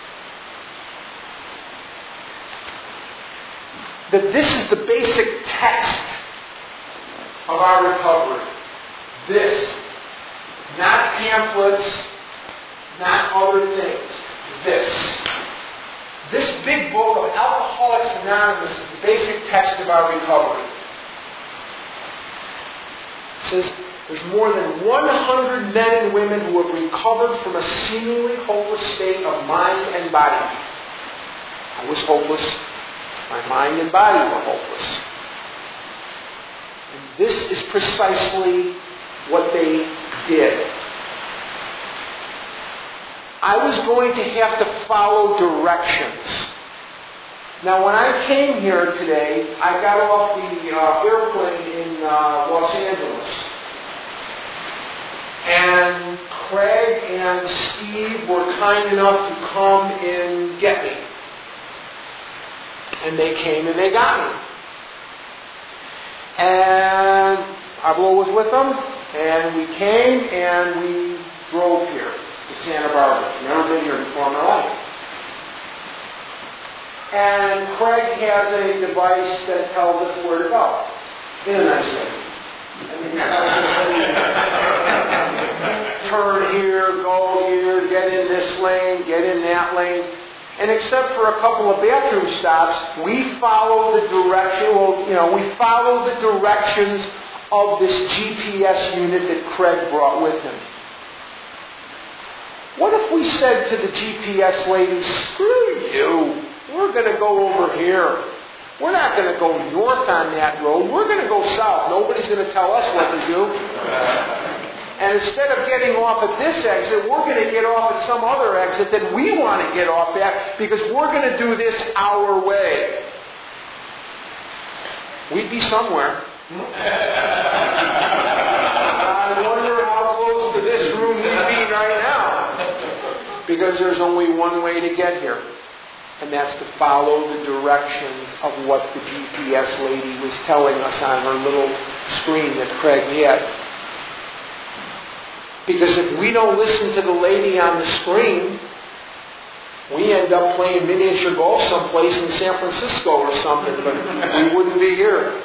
that this is the basic text of our recovery. This. Not pamphlets, not other things. This. This big book of Alcoholics Anonymous is the basic text of our recovery. It says there's more than one hundred men and women who have recovered from a seemingly hopeless state of mind and body. I was hopeless. My mind and body were hopeless. And this is precisely what they did. I was going to have to follow directions. Now, when I came here today, I got off the uh, airplane in uh, Los Angeles. And Craig and Steve were kind enough to come and get me. And they came and they got me. And Pablo was with them. And we came and we drove here to Santa Barbara. Never been here before in my life. And Craig has a device that tells us where to go. In a nice way. Turn here, go here, get in this lane, get in that lane. And except for a couple of bathroom stops, we follow the direction, well, you know, we follow the directions of this G P S unit that Craig brought with him. What if we said to the G P S lady, screw you, we're going to go over here. We're not going to go north on that road. We're going to go south. Nobody's going to tell us what to do. And instead of getting off at this exit, we're going to get off at some other exit that we want to get off at because we're going to do this our way. We'd be somewhere. I wonder how close to this room we'd be right now. Because there's only one way to get here. And that's to follow the directions of what the G P S lady was telling us on her little screen that Craig had. Because if we don't listen to the lady on the screen, we end up playing miniature golf someplace in San Francisco or something, but we wouldn't be here.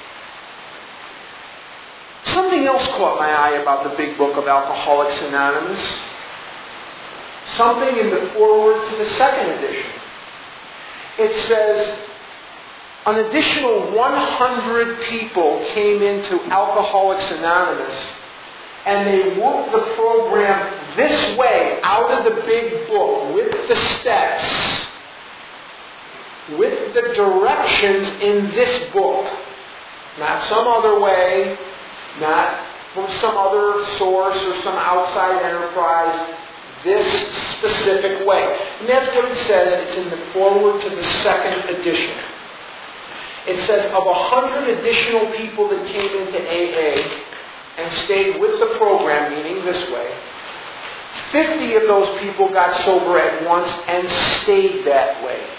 Something else caught my eye about the big book of Alcoholics Anonymous. Something in the foreword to the second edition. It says, an additional one hundred people came into Alcoholics Anonymous, and they worked the program this way, out of the big book, with the steps, with the directions in this book. Not some other way, not from some other source or some outside enterprise. This specific way. And that's what it says. It's in the foreword to the second edition. It says, of a hundred additional people that came into A A and stayed with the program, meaning this way, fifty of those people got sober at once and stayed that way.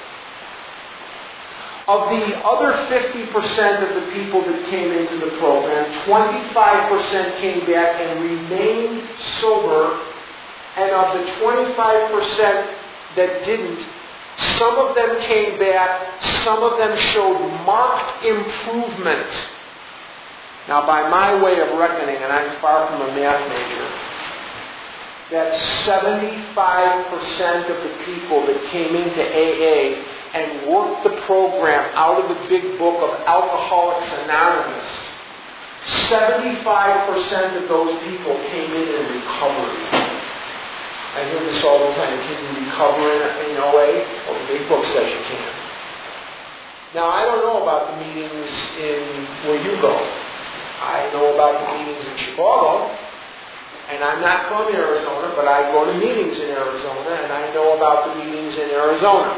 Of the other fifty percent of the people that came into the program, twenty-five percent came back and remained sober. And of the twenty-five percent that didn't, some of them came back, some of them showed marked improvement. Now, by my way of reckoning, and I'm far from a math major, that seventy-five percent of the people that came into A A and worked the program out of the big book of Alcoholics Anonymous, seventy-five percent of those people came in in recovery. I hear this all the time. Can you recover in, in O A? Well, the big book says you can. Now, I don't know about the meetings in where you go. I know about the meetings in Chicago. And I'm not from Arizona, but I go to meetings in Arizona, and I know about the meetings in Arizona.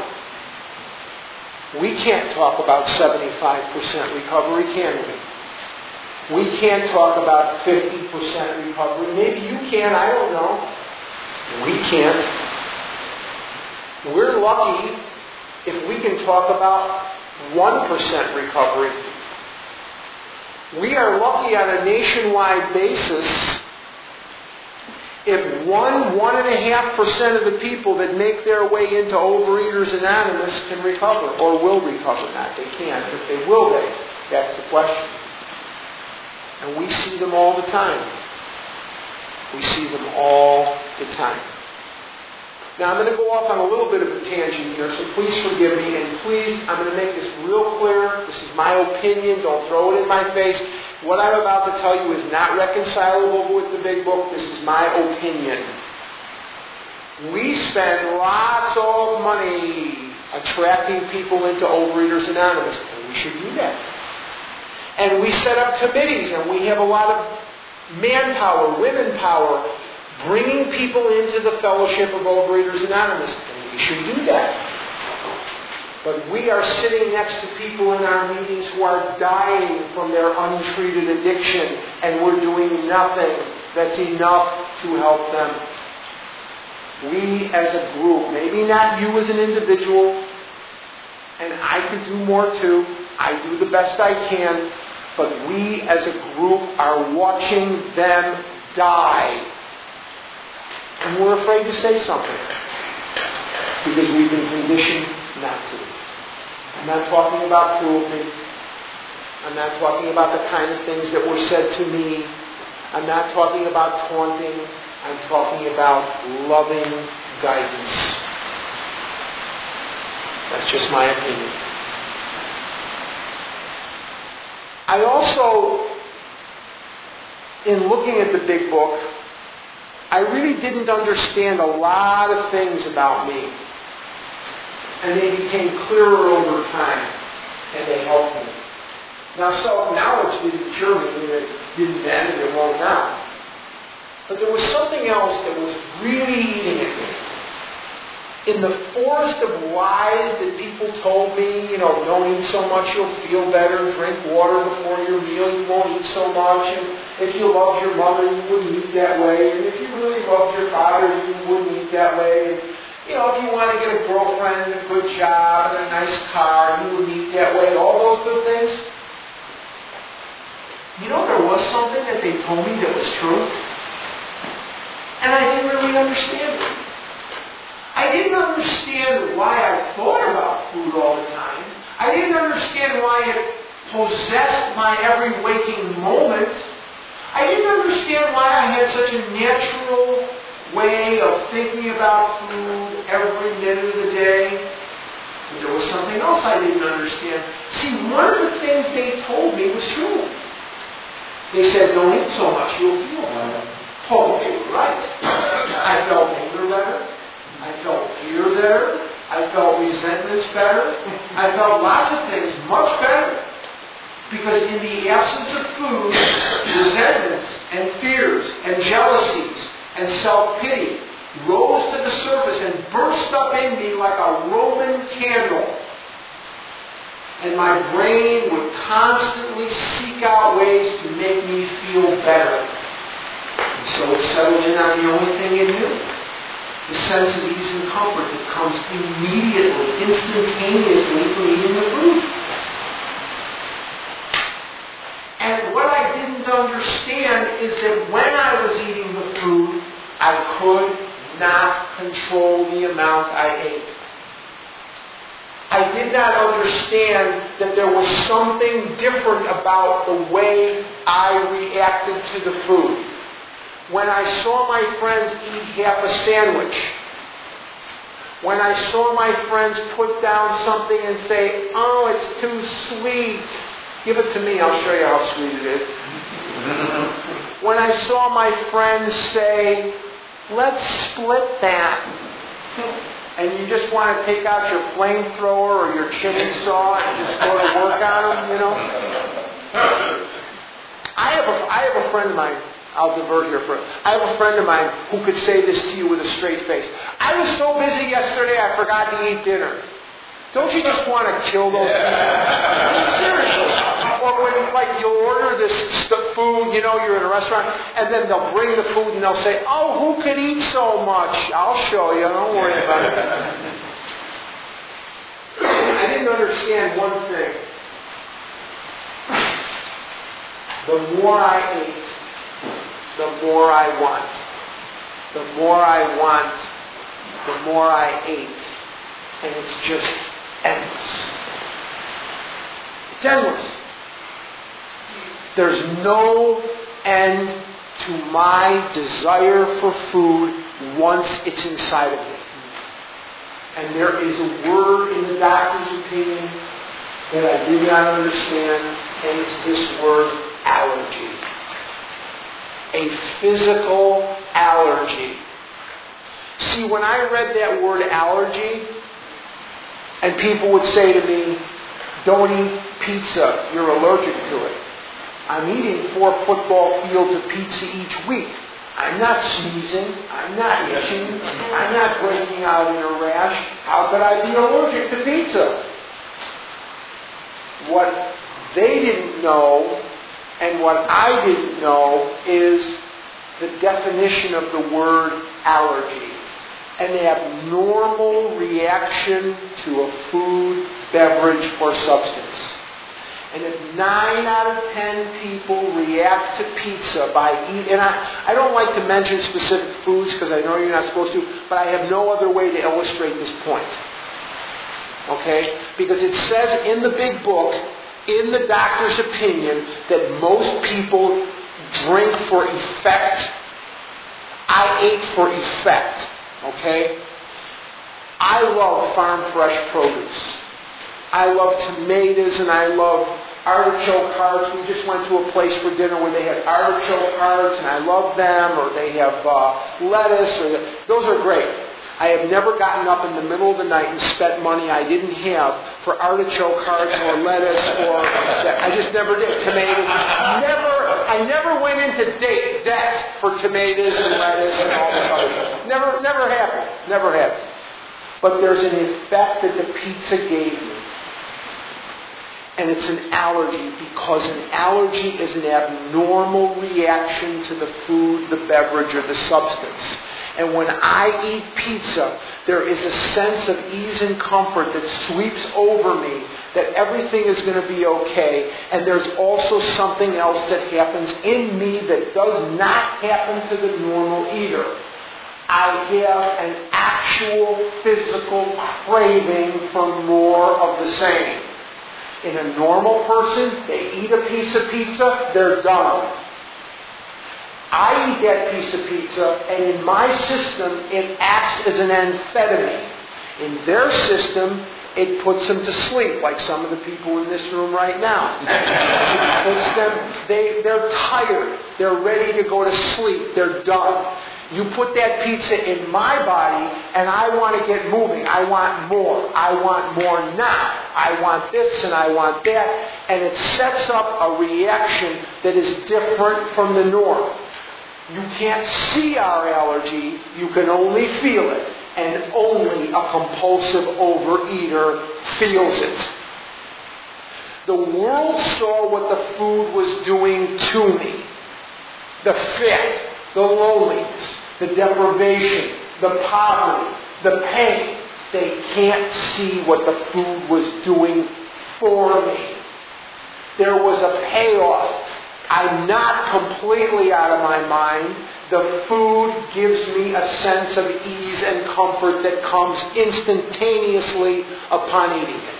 We can't talk about seventy-five percent recovery, can we? We can't talk about fifty percent recovery. Maybe you can, I don't know. We can't. We're lucky if we can talk about one percent recovery. We are lucky on a nationwide basis if one, one and a half percent of the people that make their way into Overeaters Anonymous can recover, or will recover. Not they can, but they will they? That's the question. And we see them all the time. We see them all the time. Now, I'm going to go off on a little bit of a tangent here, so please forgive me. And please, I'm going to make this real clear. This is my opinion. Don't throw it in my face. What I'm about to tell you is not reconcilable with the big book. This is my opinion. We spend lots of money attracting people into Overeaters Anonymous, and we should do that. And we set up committees, and we have a lot of manpower, women power, bringing people into the fellowship of Overeaters Anonymous. And we should do that. But we are sitting next to people in our meetings who are dying from their untreated addiction, and we're doing nothing that's enough to help them. We as a group, maybe not you as an individual, and I could do more too. I do the best I can. But we as a group are watching them die. And we're afraid to say something. Because we've been conditioned not to. I'm not talking about cruelty. I'm not talking about the kind of things that were said to me. I'm not talking about taunting. I'm talking about loving guidance. That's just my opinion. I also, in looking at the big book, I really didn't understand a lot of things about me. And they became clearer over time, and they helped me. Now, self-knowledge didn't cure me, and it didn't then, and it won't now. But there was something else that was really eating at me. In the forest of lies that people told me, you know, don't eat so much, you'll feel better, drink water before your meal, you won't eat so much, and if you loved your mother, you wouldn't eat that way, and if you really loved your father, you wouldn't eat that way, and, you know, if you want to get a girlfriend and a good job and a nice car, you wouldn't eat that way, all those good things. You know, there was something that they told me that was true, and I didn't really understand it. I didn't understand why I thought about food all the time. I didn't understand why it possessed my every waking moment. I didn't understand why I had such a natural way of thinking about food every minute of the day. But there was something else I didn't understand. See, one of the things they told me was true. They said, don't eat so much, you'll feel better. Oh, they were right. I felt anger better. I felt fear better. I felt resentments better. I felt lots of things much better. Because in the absence of food, resentments and fears and jealousies and self-pity rose to the surface and burst up in me like a Roman candle. And my brain would constantly seek out ways to make me feel better. And so it settled in on the only thing it knew. The sense of ease and comfort that comes immediately, instantaneously from eating the food. And what I didn't understand is that when I was eating the food, I could not control the amount I ate. I did not understand that there was something different about the way I reacted to the food. When I saw my friends eat half a sandwich, when I saw my friends put down something and say, oh, it's too sweet, give it to me, I'll show you how sweet it is. When I saw my friends say, let's split that, and you just want to take out your flamethrower or your chainsaw and just go to work on them, you know. I have a, I have a friend of mine, I'll divert here for I have a friend of mine who could say this to you with a straight face. I was so busy yesterday I forgot to eat dinner. Don't you just want to kill those people? Seriously. Or when like you'll order this food, you know, you're in a restaurant, and then they'll bring the food and they'll say, oh, who could eat so much? I'll show you, don't worry about it. I didn't understand one thing. The more I ate, the more I want. The more I want, the more I ate. And it's just endless. It's endless. There's no end to my desire for food once it's inside of me. And there is a word in the doctor's opinion that I did not understand, and it's this word, allergy. A physical allergy. See, when I read that word allergy, and people would say to me, don't eat pizza, you're allergic to it. I'm eating four football fields of pizza each week. I'm not sneezing, I'm not itching, I'm not breaking out in a rash. How could I be allergic to pizza? What they didn't know and what I didn't know is the definition of the word allergy. An abnormal reaction to a food, beverage, or substance. And if nine out of ten people react to pizza by eating, and I, I don't like to mention specific foods because I know you're not supposed to, but I have no other way to illustrate this point. Okay? Because it says in the big book, in the doctor's opinion, that most people drink for effect. I ate for effect. Okay? I love farm fresh produce. I love tomatoes and I love artichoke hearts. We just went to a place for dinner where they had artichoke hearts and I love them, or they have uh, lettuce. Or the, those are great. I have never gotten up in the middle of the night and spent money I didn't have for artichoke hearts or lettuce or I just never did. Tomatoes. Never. I never went into debt, debt for tomatoes and lettuce and all this other stuff. Never, never happened. Never happened. But there's an effect that the pizza gave me. And it's an allergy, because an allergy is an abnormal reaction to the food, the beverage, or the substance. And when I eat pizza, there is a sense of ease and comfort that sweeps over me, that everything is going to be okay. And there's also something else that happens in me that does not happen to the normal eater. I have an actual physical craving for more of the same. In a normal person, they eat a piece of pizza, they're done. I eat that piece of pizza, and in my system, it acts as an amphetamine. In their system, it puts them to sleep, like some of the people in this room right now. It puts them, they, they're tired. They're ready to go to sleep. They're done. You put that pizza in my body, and I want to get moving. I want more. I want more now. I want this and I want that. And it sets up a reaction that is different from the norm. You can't see our allergy. You can only feel it. And only a compulsive overeater feels it. The world saw what the food was doing to me. The fit, the loneliness, the deprivation, the poverty, the pain. They can't see what the food was doing for me. There was a payoff. I'm not completely out of my mind. The food gives me a sense of ease and comfort that comes instantaneously upon eating it.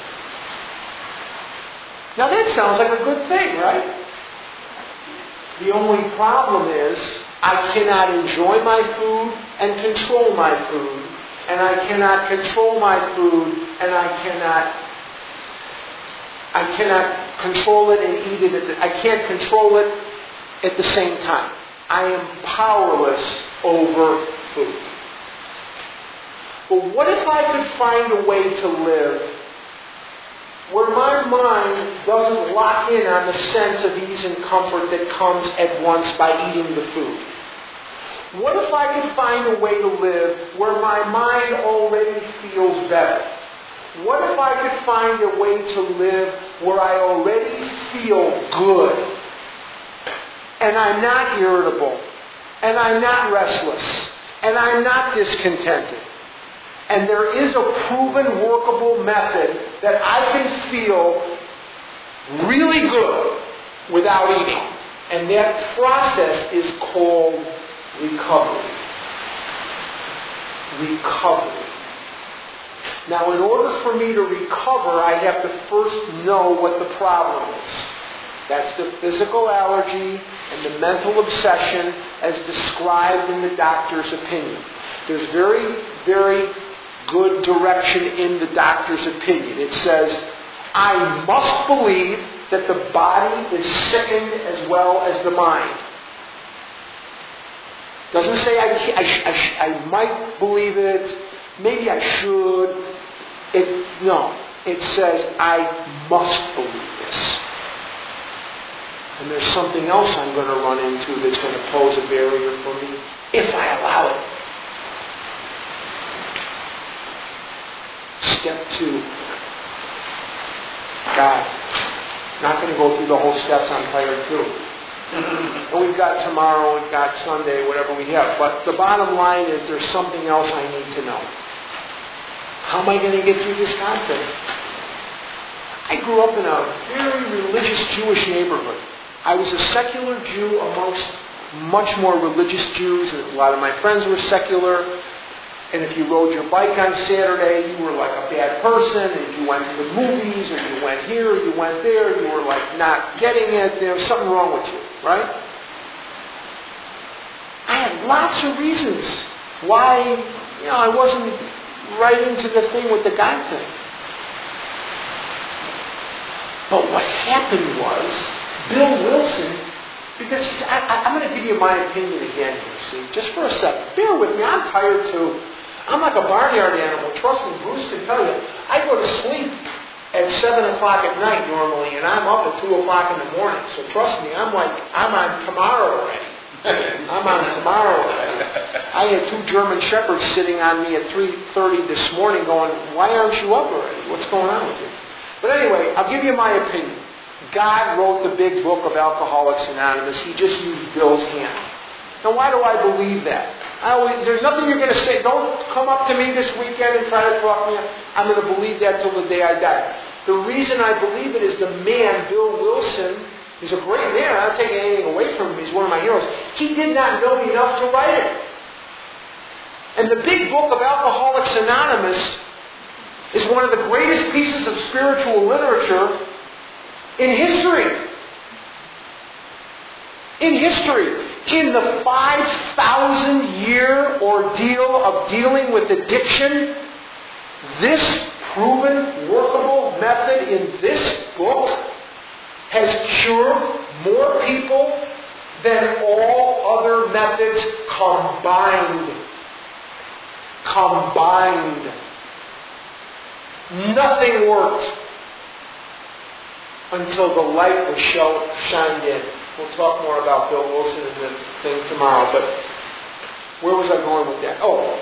Now that sounds like a good thing, right? The only problem is I cannot enjoy my food and control my food, and I cannot control my food, and I cannot I cannot control it and eat it. At the, I can't control it at the same time. I am powerless over food. But what if I could find a way to live where my mind doesn't lock in on the sense of ease and comfort that comes at once by eating the food? What if I could find a way to live where my mind already feels better? What if I could find a way to live where I already feel good? And I'm not irritable. And I'm not restless. And I'm not discontented. And there is a proven workable method that I can feel really good without eating. And that process is called recovery. Recovery. Now, in order for me to recover, I have to first know what the problem is. That's the physical allergy and the mental obsession as described in the doctor's opinion. There's very, very good direction in the doctor's opinion. It says, I must believe that the body is sickened as well as the mind. Doesn't say I, I, I, I might believe it, maybe I should. It, no, it says I must believe this. And there's something else I'm going to run into that's going to pose a barrier for me if I allow it. Step two. God. Not going to go through the whole steps, I'm tired too. And we've got tomorrow, we've got Sunday, whatever we have. But the bottom line is there's something else I need to know. How am I going to get through this conflict? I grew up in a very religious Jewish neighborhood. I was a secular Jew amongst much more religious Jews. And a lot of my friends were secular. And if you rode your bike on Saturday, you were like a bad person. And if you went to the movies, or you went here, or you went there, you were like not getting it. There was something wrong with you, right? I had lots of reasons why, you know, I wasn't right into the thing with the God thing. But what happened was, Bill Wilson, because I, I, I'm going to give you my opinion again here, see, just for a second. Bear with me, I'm tired too. I'm like a barnyard animal. Trust me, Bruce can tell you. I go to sleep at seven o'clock at night normally, and I'm up at two o'clock in the morning. So trust me, I'm like, I'm on tomorrow already. I'm on tomorrow already. I had two German shepherds sitting on me at three thirty this morning going, why aren't you up already? What's going on with you? But anyway, I'll give you my opinion. God wrote the big book of Alcoholics Anonymous. He just used Bill's hand. Now, why do I believe that? I always, there's nothing you're going to say. Don't come up to me this weekend and try to talk me. I'm going to believe that till the day I die. The reason I believe it is the man, Bill Wilson, he's a great man. I'm not taking anything away from him. He's one of my heroes. He did not know enough to write it. And the big book of Alcoholics Anonymous is one of the greatest pieces of spiritual literature in history. In history. In the five thousand year ordeal of dealing with addiction, this proven, workable method in this book has cured more people than all other methods combined. Combined. Nothing worked until the light was show, shined in. We'll talk more about Bill Wilson and the things tomorrow, but where was I going with that? Oh.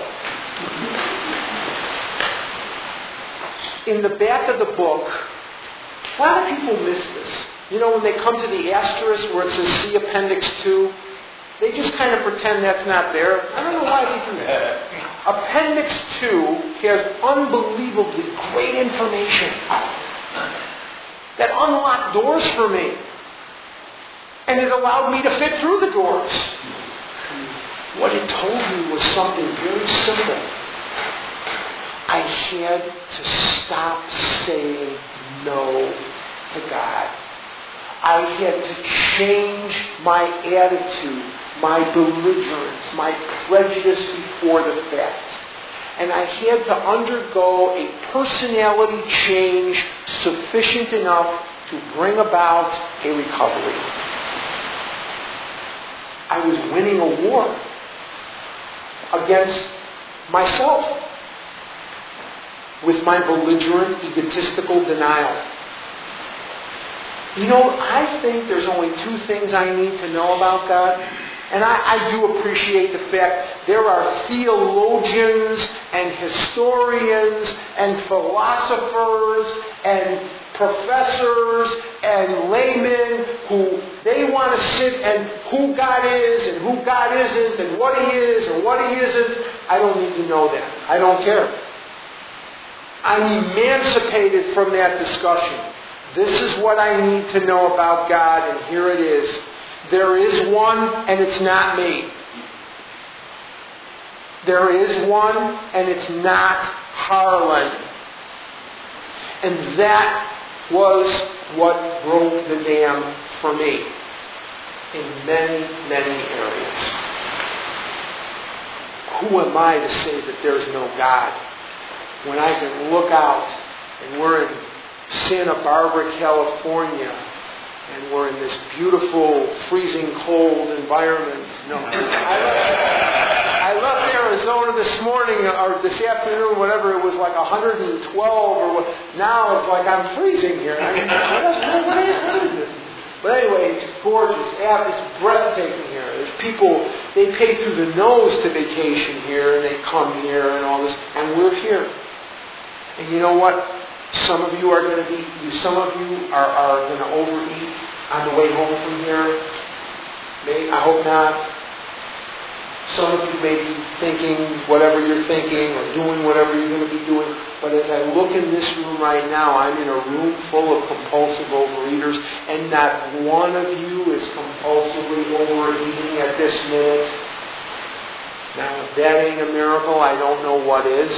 In the back of the book, a lot of people miss this. You know, when they come to the asterisk where it says see Appendix two, they just kind of pretend that's not there. I don't know why they do that. Appendix two has unbelievably great information that unlocked doors for me. And it allowed me to fit through the doors. What it told me was something very simple. I had to stop saying no to God. I had to change my attitude, my belligerence, my prejudice before the fact. And I had to undergo a personality change sufficient enough to bring about a recovery. I was winning a war against myself with my belligerent, egotistical denial. You know, I think there's only two things I need to know about God. And I, I do appreciate the fact there are theologians and historians and philosophers and professors and laymen who they want to sit and who God is and who God isn't and what He is and what He isn't. I don't need to know that. I don't care. I'm emancipated from that discussion. This is what I need to know about God, and here it is. There is one, and it's not me. There is one, and it's not Harlan. And that was what broke the dam for me in many, many areas. Who am I to say that there's no God when I can look out and we're in Santa Barbara, California, and we're in this beautiful, freezing cold environment. No. I left, I left Arizona this morning, or this afternoon, whatever, it was like one hundred twelve, or what. Now it's like I'm freezing here. I mean, what, what, is, what is this? But anyway, it's gorgeous. It's breathtaking here. There's people, they pay through the nose to vacation here, and they come here and all this, and we're here. And you know what? Some of you are going to be, some of you are, are going to overeat on the way home from here. Maybe, I hope not. Some of you may be thinking whatever you're thinking or doing whatever you're going to be doing. But as I look in this room right now, I'm in a room full of compulsive overeaters, and not one of you is compulsively overeating at this minute. Now, if that ain't a miracle, I don't know what is.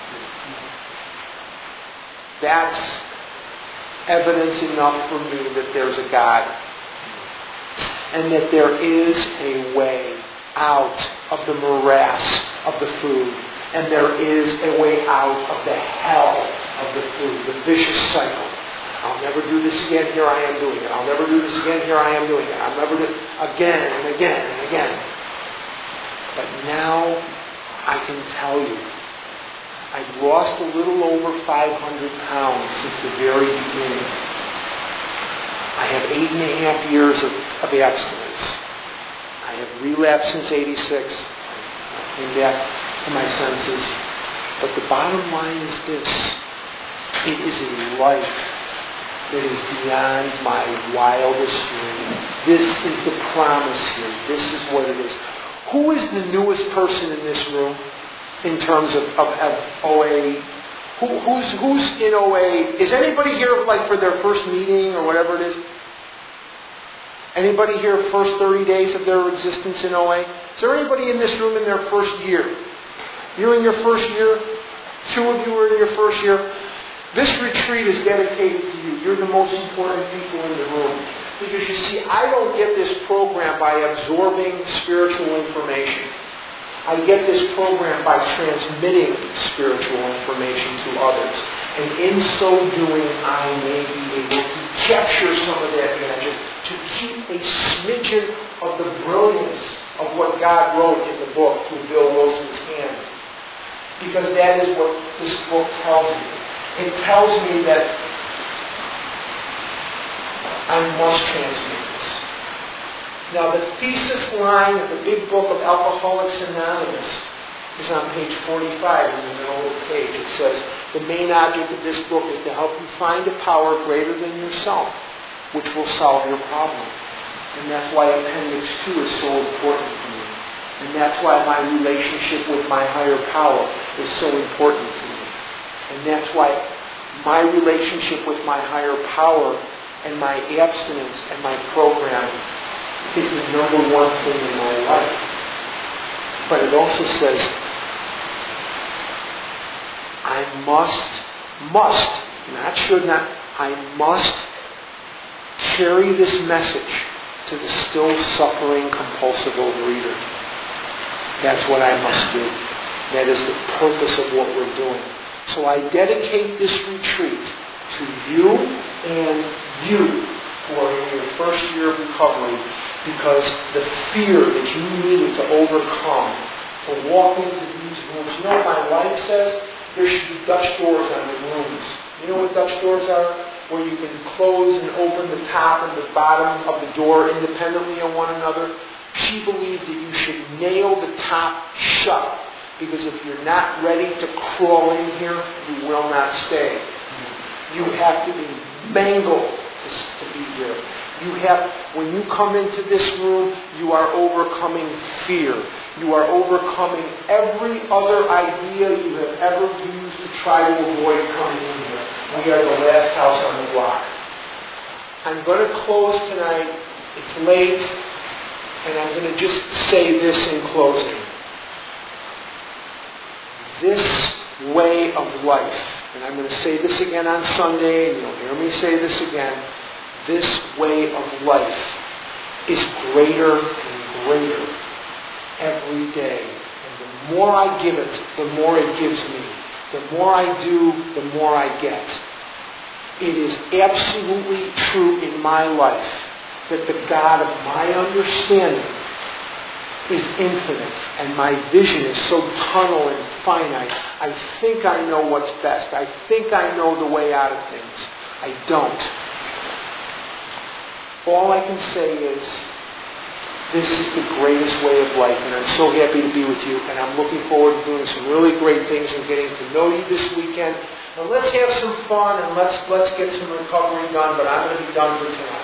That's evidence enough for me that there's a God. And that there is a way out of the morass of the food. And there is a way out of the hell of the food, the vicious cycle. I'll never do this again, here I am doing it. I'll never do this again, here I am doing it. I'll never do it again and again and again. But now I can tell you, I've lost a little over five hundred pounds since the very beginning. I have eight and a half years of, of abstinence. I have relapsed since eighty-six. I came back to my senses. But the bottom line is this. It is a life that is beyond my wildest dreams. This is the promise here. This is what it is. Who is the newest person in this room in terms of, of, of O A? Who, who's, who's in O A? Is anybody here like for their first meeting or whatever it is? Anybody here first thirty days of their existence in O A? Is there anybody in this room in their first year? You in your first year? Two of you are in your first year? This retreat is dedicated to you. You're the most important people in the room. Because you see, I don't get this program by absorbing spiritual information. I get this program by transmitting spiritual information to others. And in so doing, I may be able to capture some of that magic, to keep a smidgen of the brilliance of what God wrote in the book through Bill Wilson's hands. Because that is what this book tells me. It tells me that I must transmit this. Now, the thesis line of the big book of Alcoholics Anonymous is on page forty-five in the middle of the page. It says, the main object of this book is to help you find a power greater than yourself, which will solve your problem. And that's why Appendix two is so important to me. And that's why my relationship with my higher power is so important to me. And that's why my relationship with my higher power and my abstinence and my program is the number one thing in my life. But it also says, I must, must, not should not, I must carry this message to the still suffering compulsive overeater. That's what I must do. That is the purpose of what we're doing. So I dedicate this retreat to you and you who are in your first year of recovery, because the fear that you needed to overcome to walk into these rooms. You know what my wife says? There should be Dutch doors on the rooms. You know what Dutch doors are? Where you can close and open the top and the bottom of the door independently of one another. She believes that you should nail the top shut. Because if you're not ready to crawl in here, you will not stay. You have to be mangled to, to be here. You have, when you come into this room, you are overcoming fear. You are overcoming every other idea you have ever used to try to avoid coming in here. We are the last house on the block. I'm going to close tonight. It's late. And I'm going to just say this in closing. This way of life, and I'm going to say this again on Sunday, and you'll hear me say this again, this way of life is greater and greater every day. And the more I give it, the more it gives me. The more I do, the more I get. It is absolutely true in my life that the God of my understanding is infinite, and my vision is so tunnel and finite. I think I know what's best. I think I know the way out of things. I don't. All I can say is, this is the greatest way of life, and I'm so happy to be with you, and I'm looking forward to doing some really great things and getting to know you this weekend. Now let's have some fun, and let's let's get some recovery done, but I'm going to be done for tonight.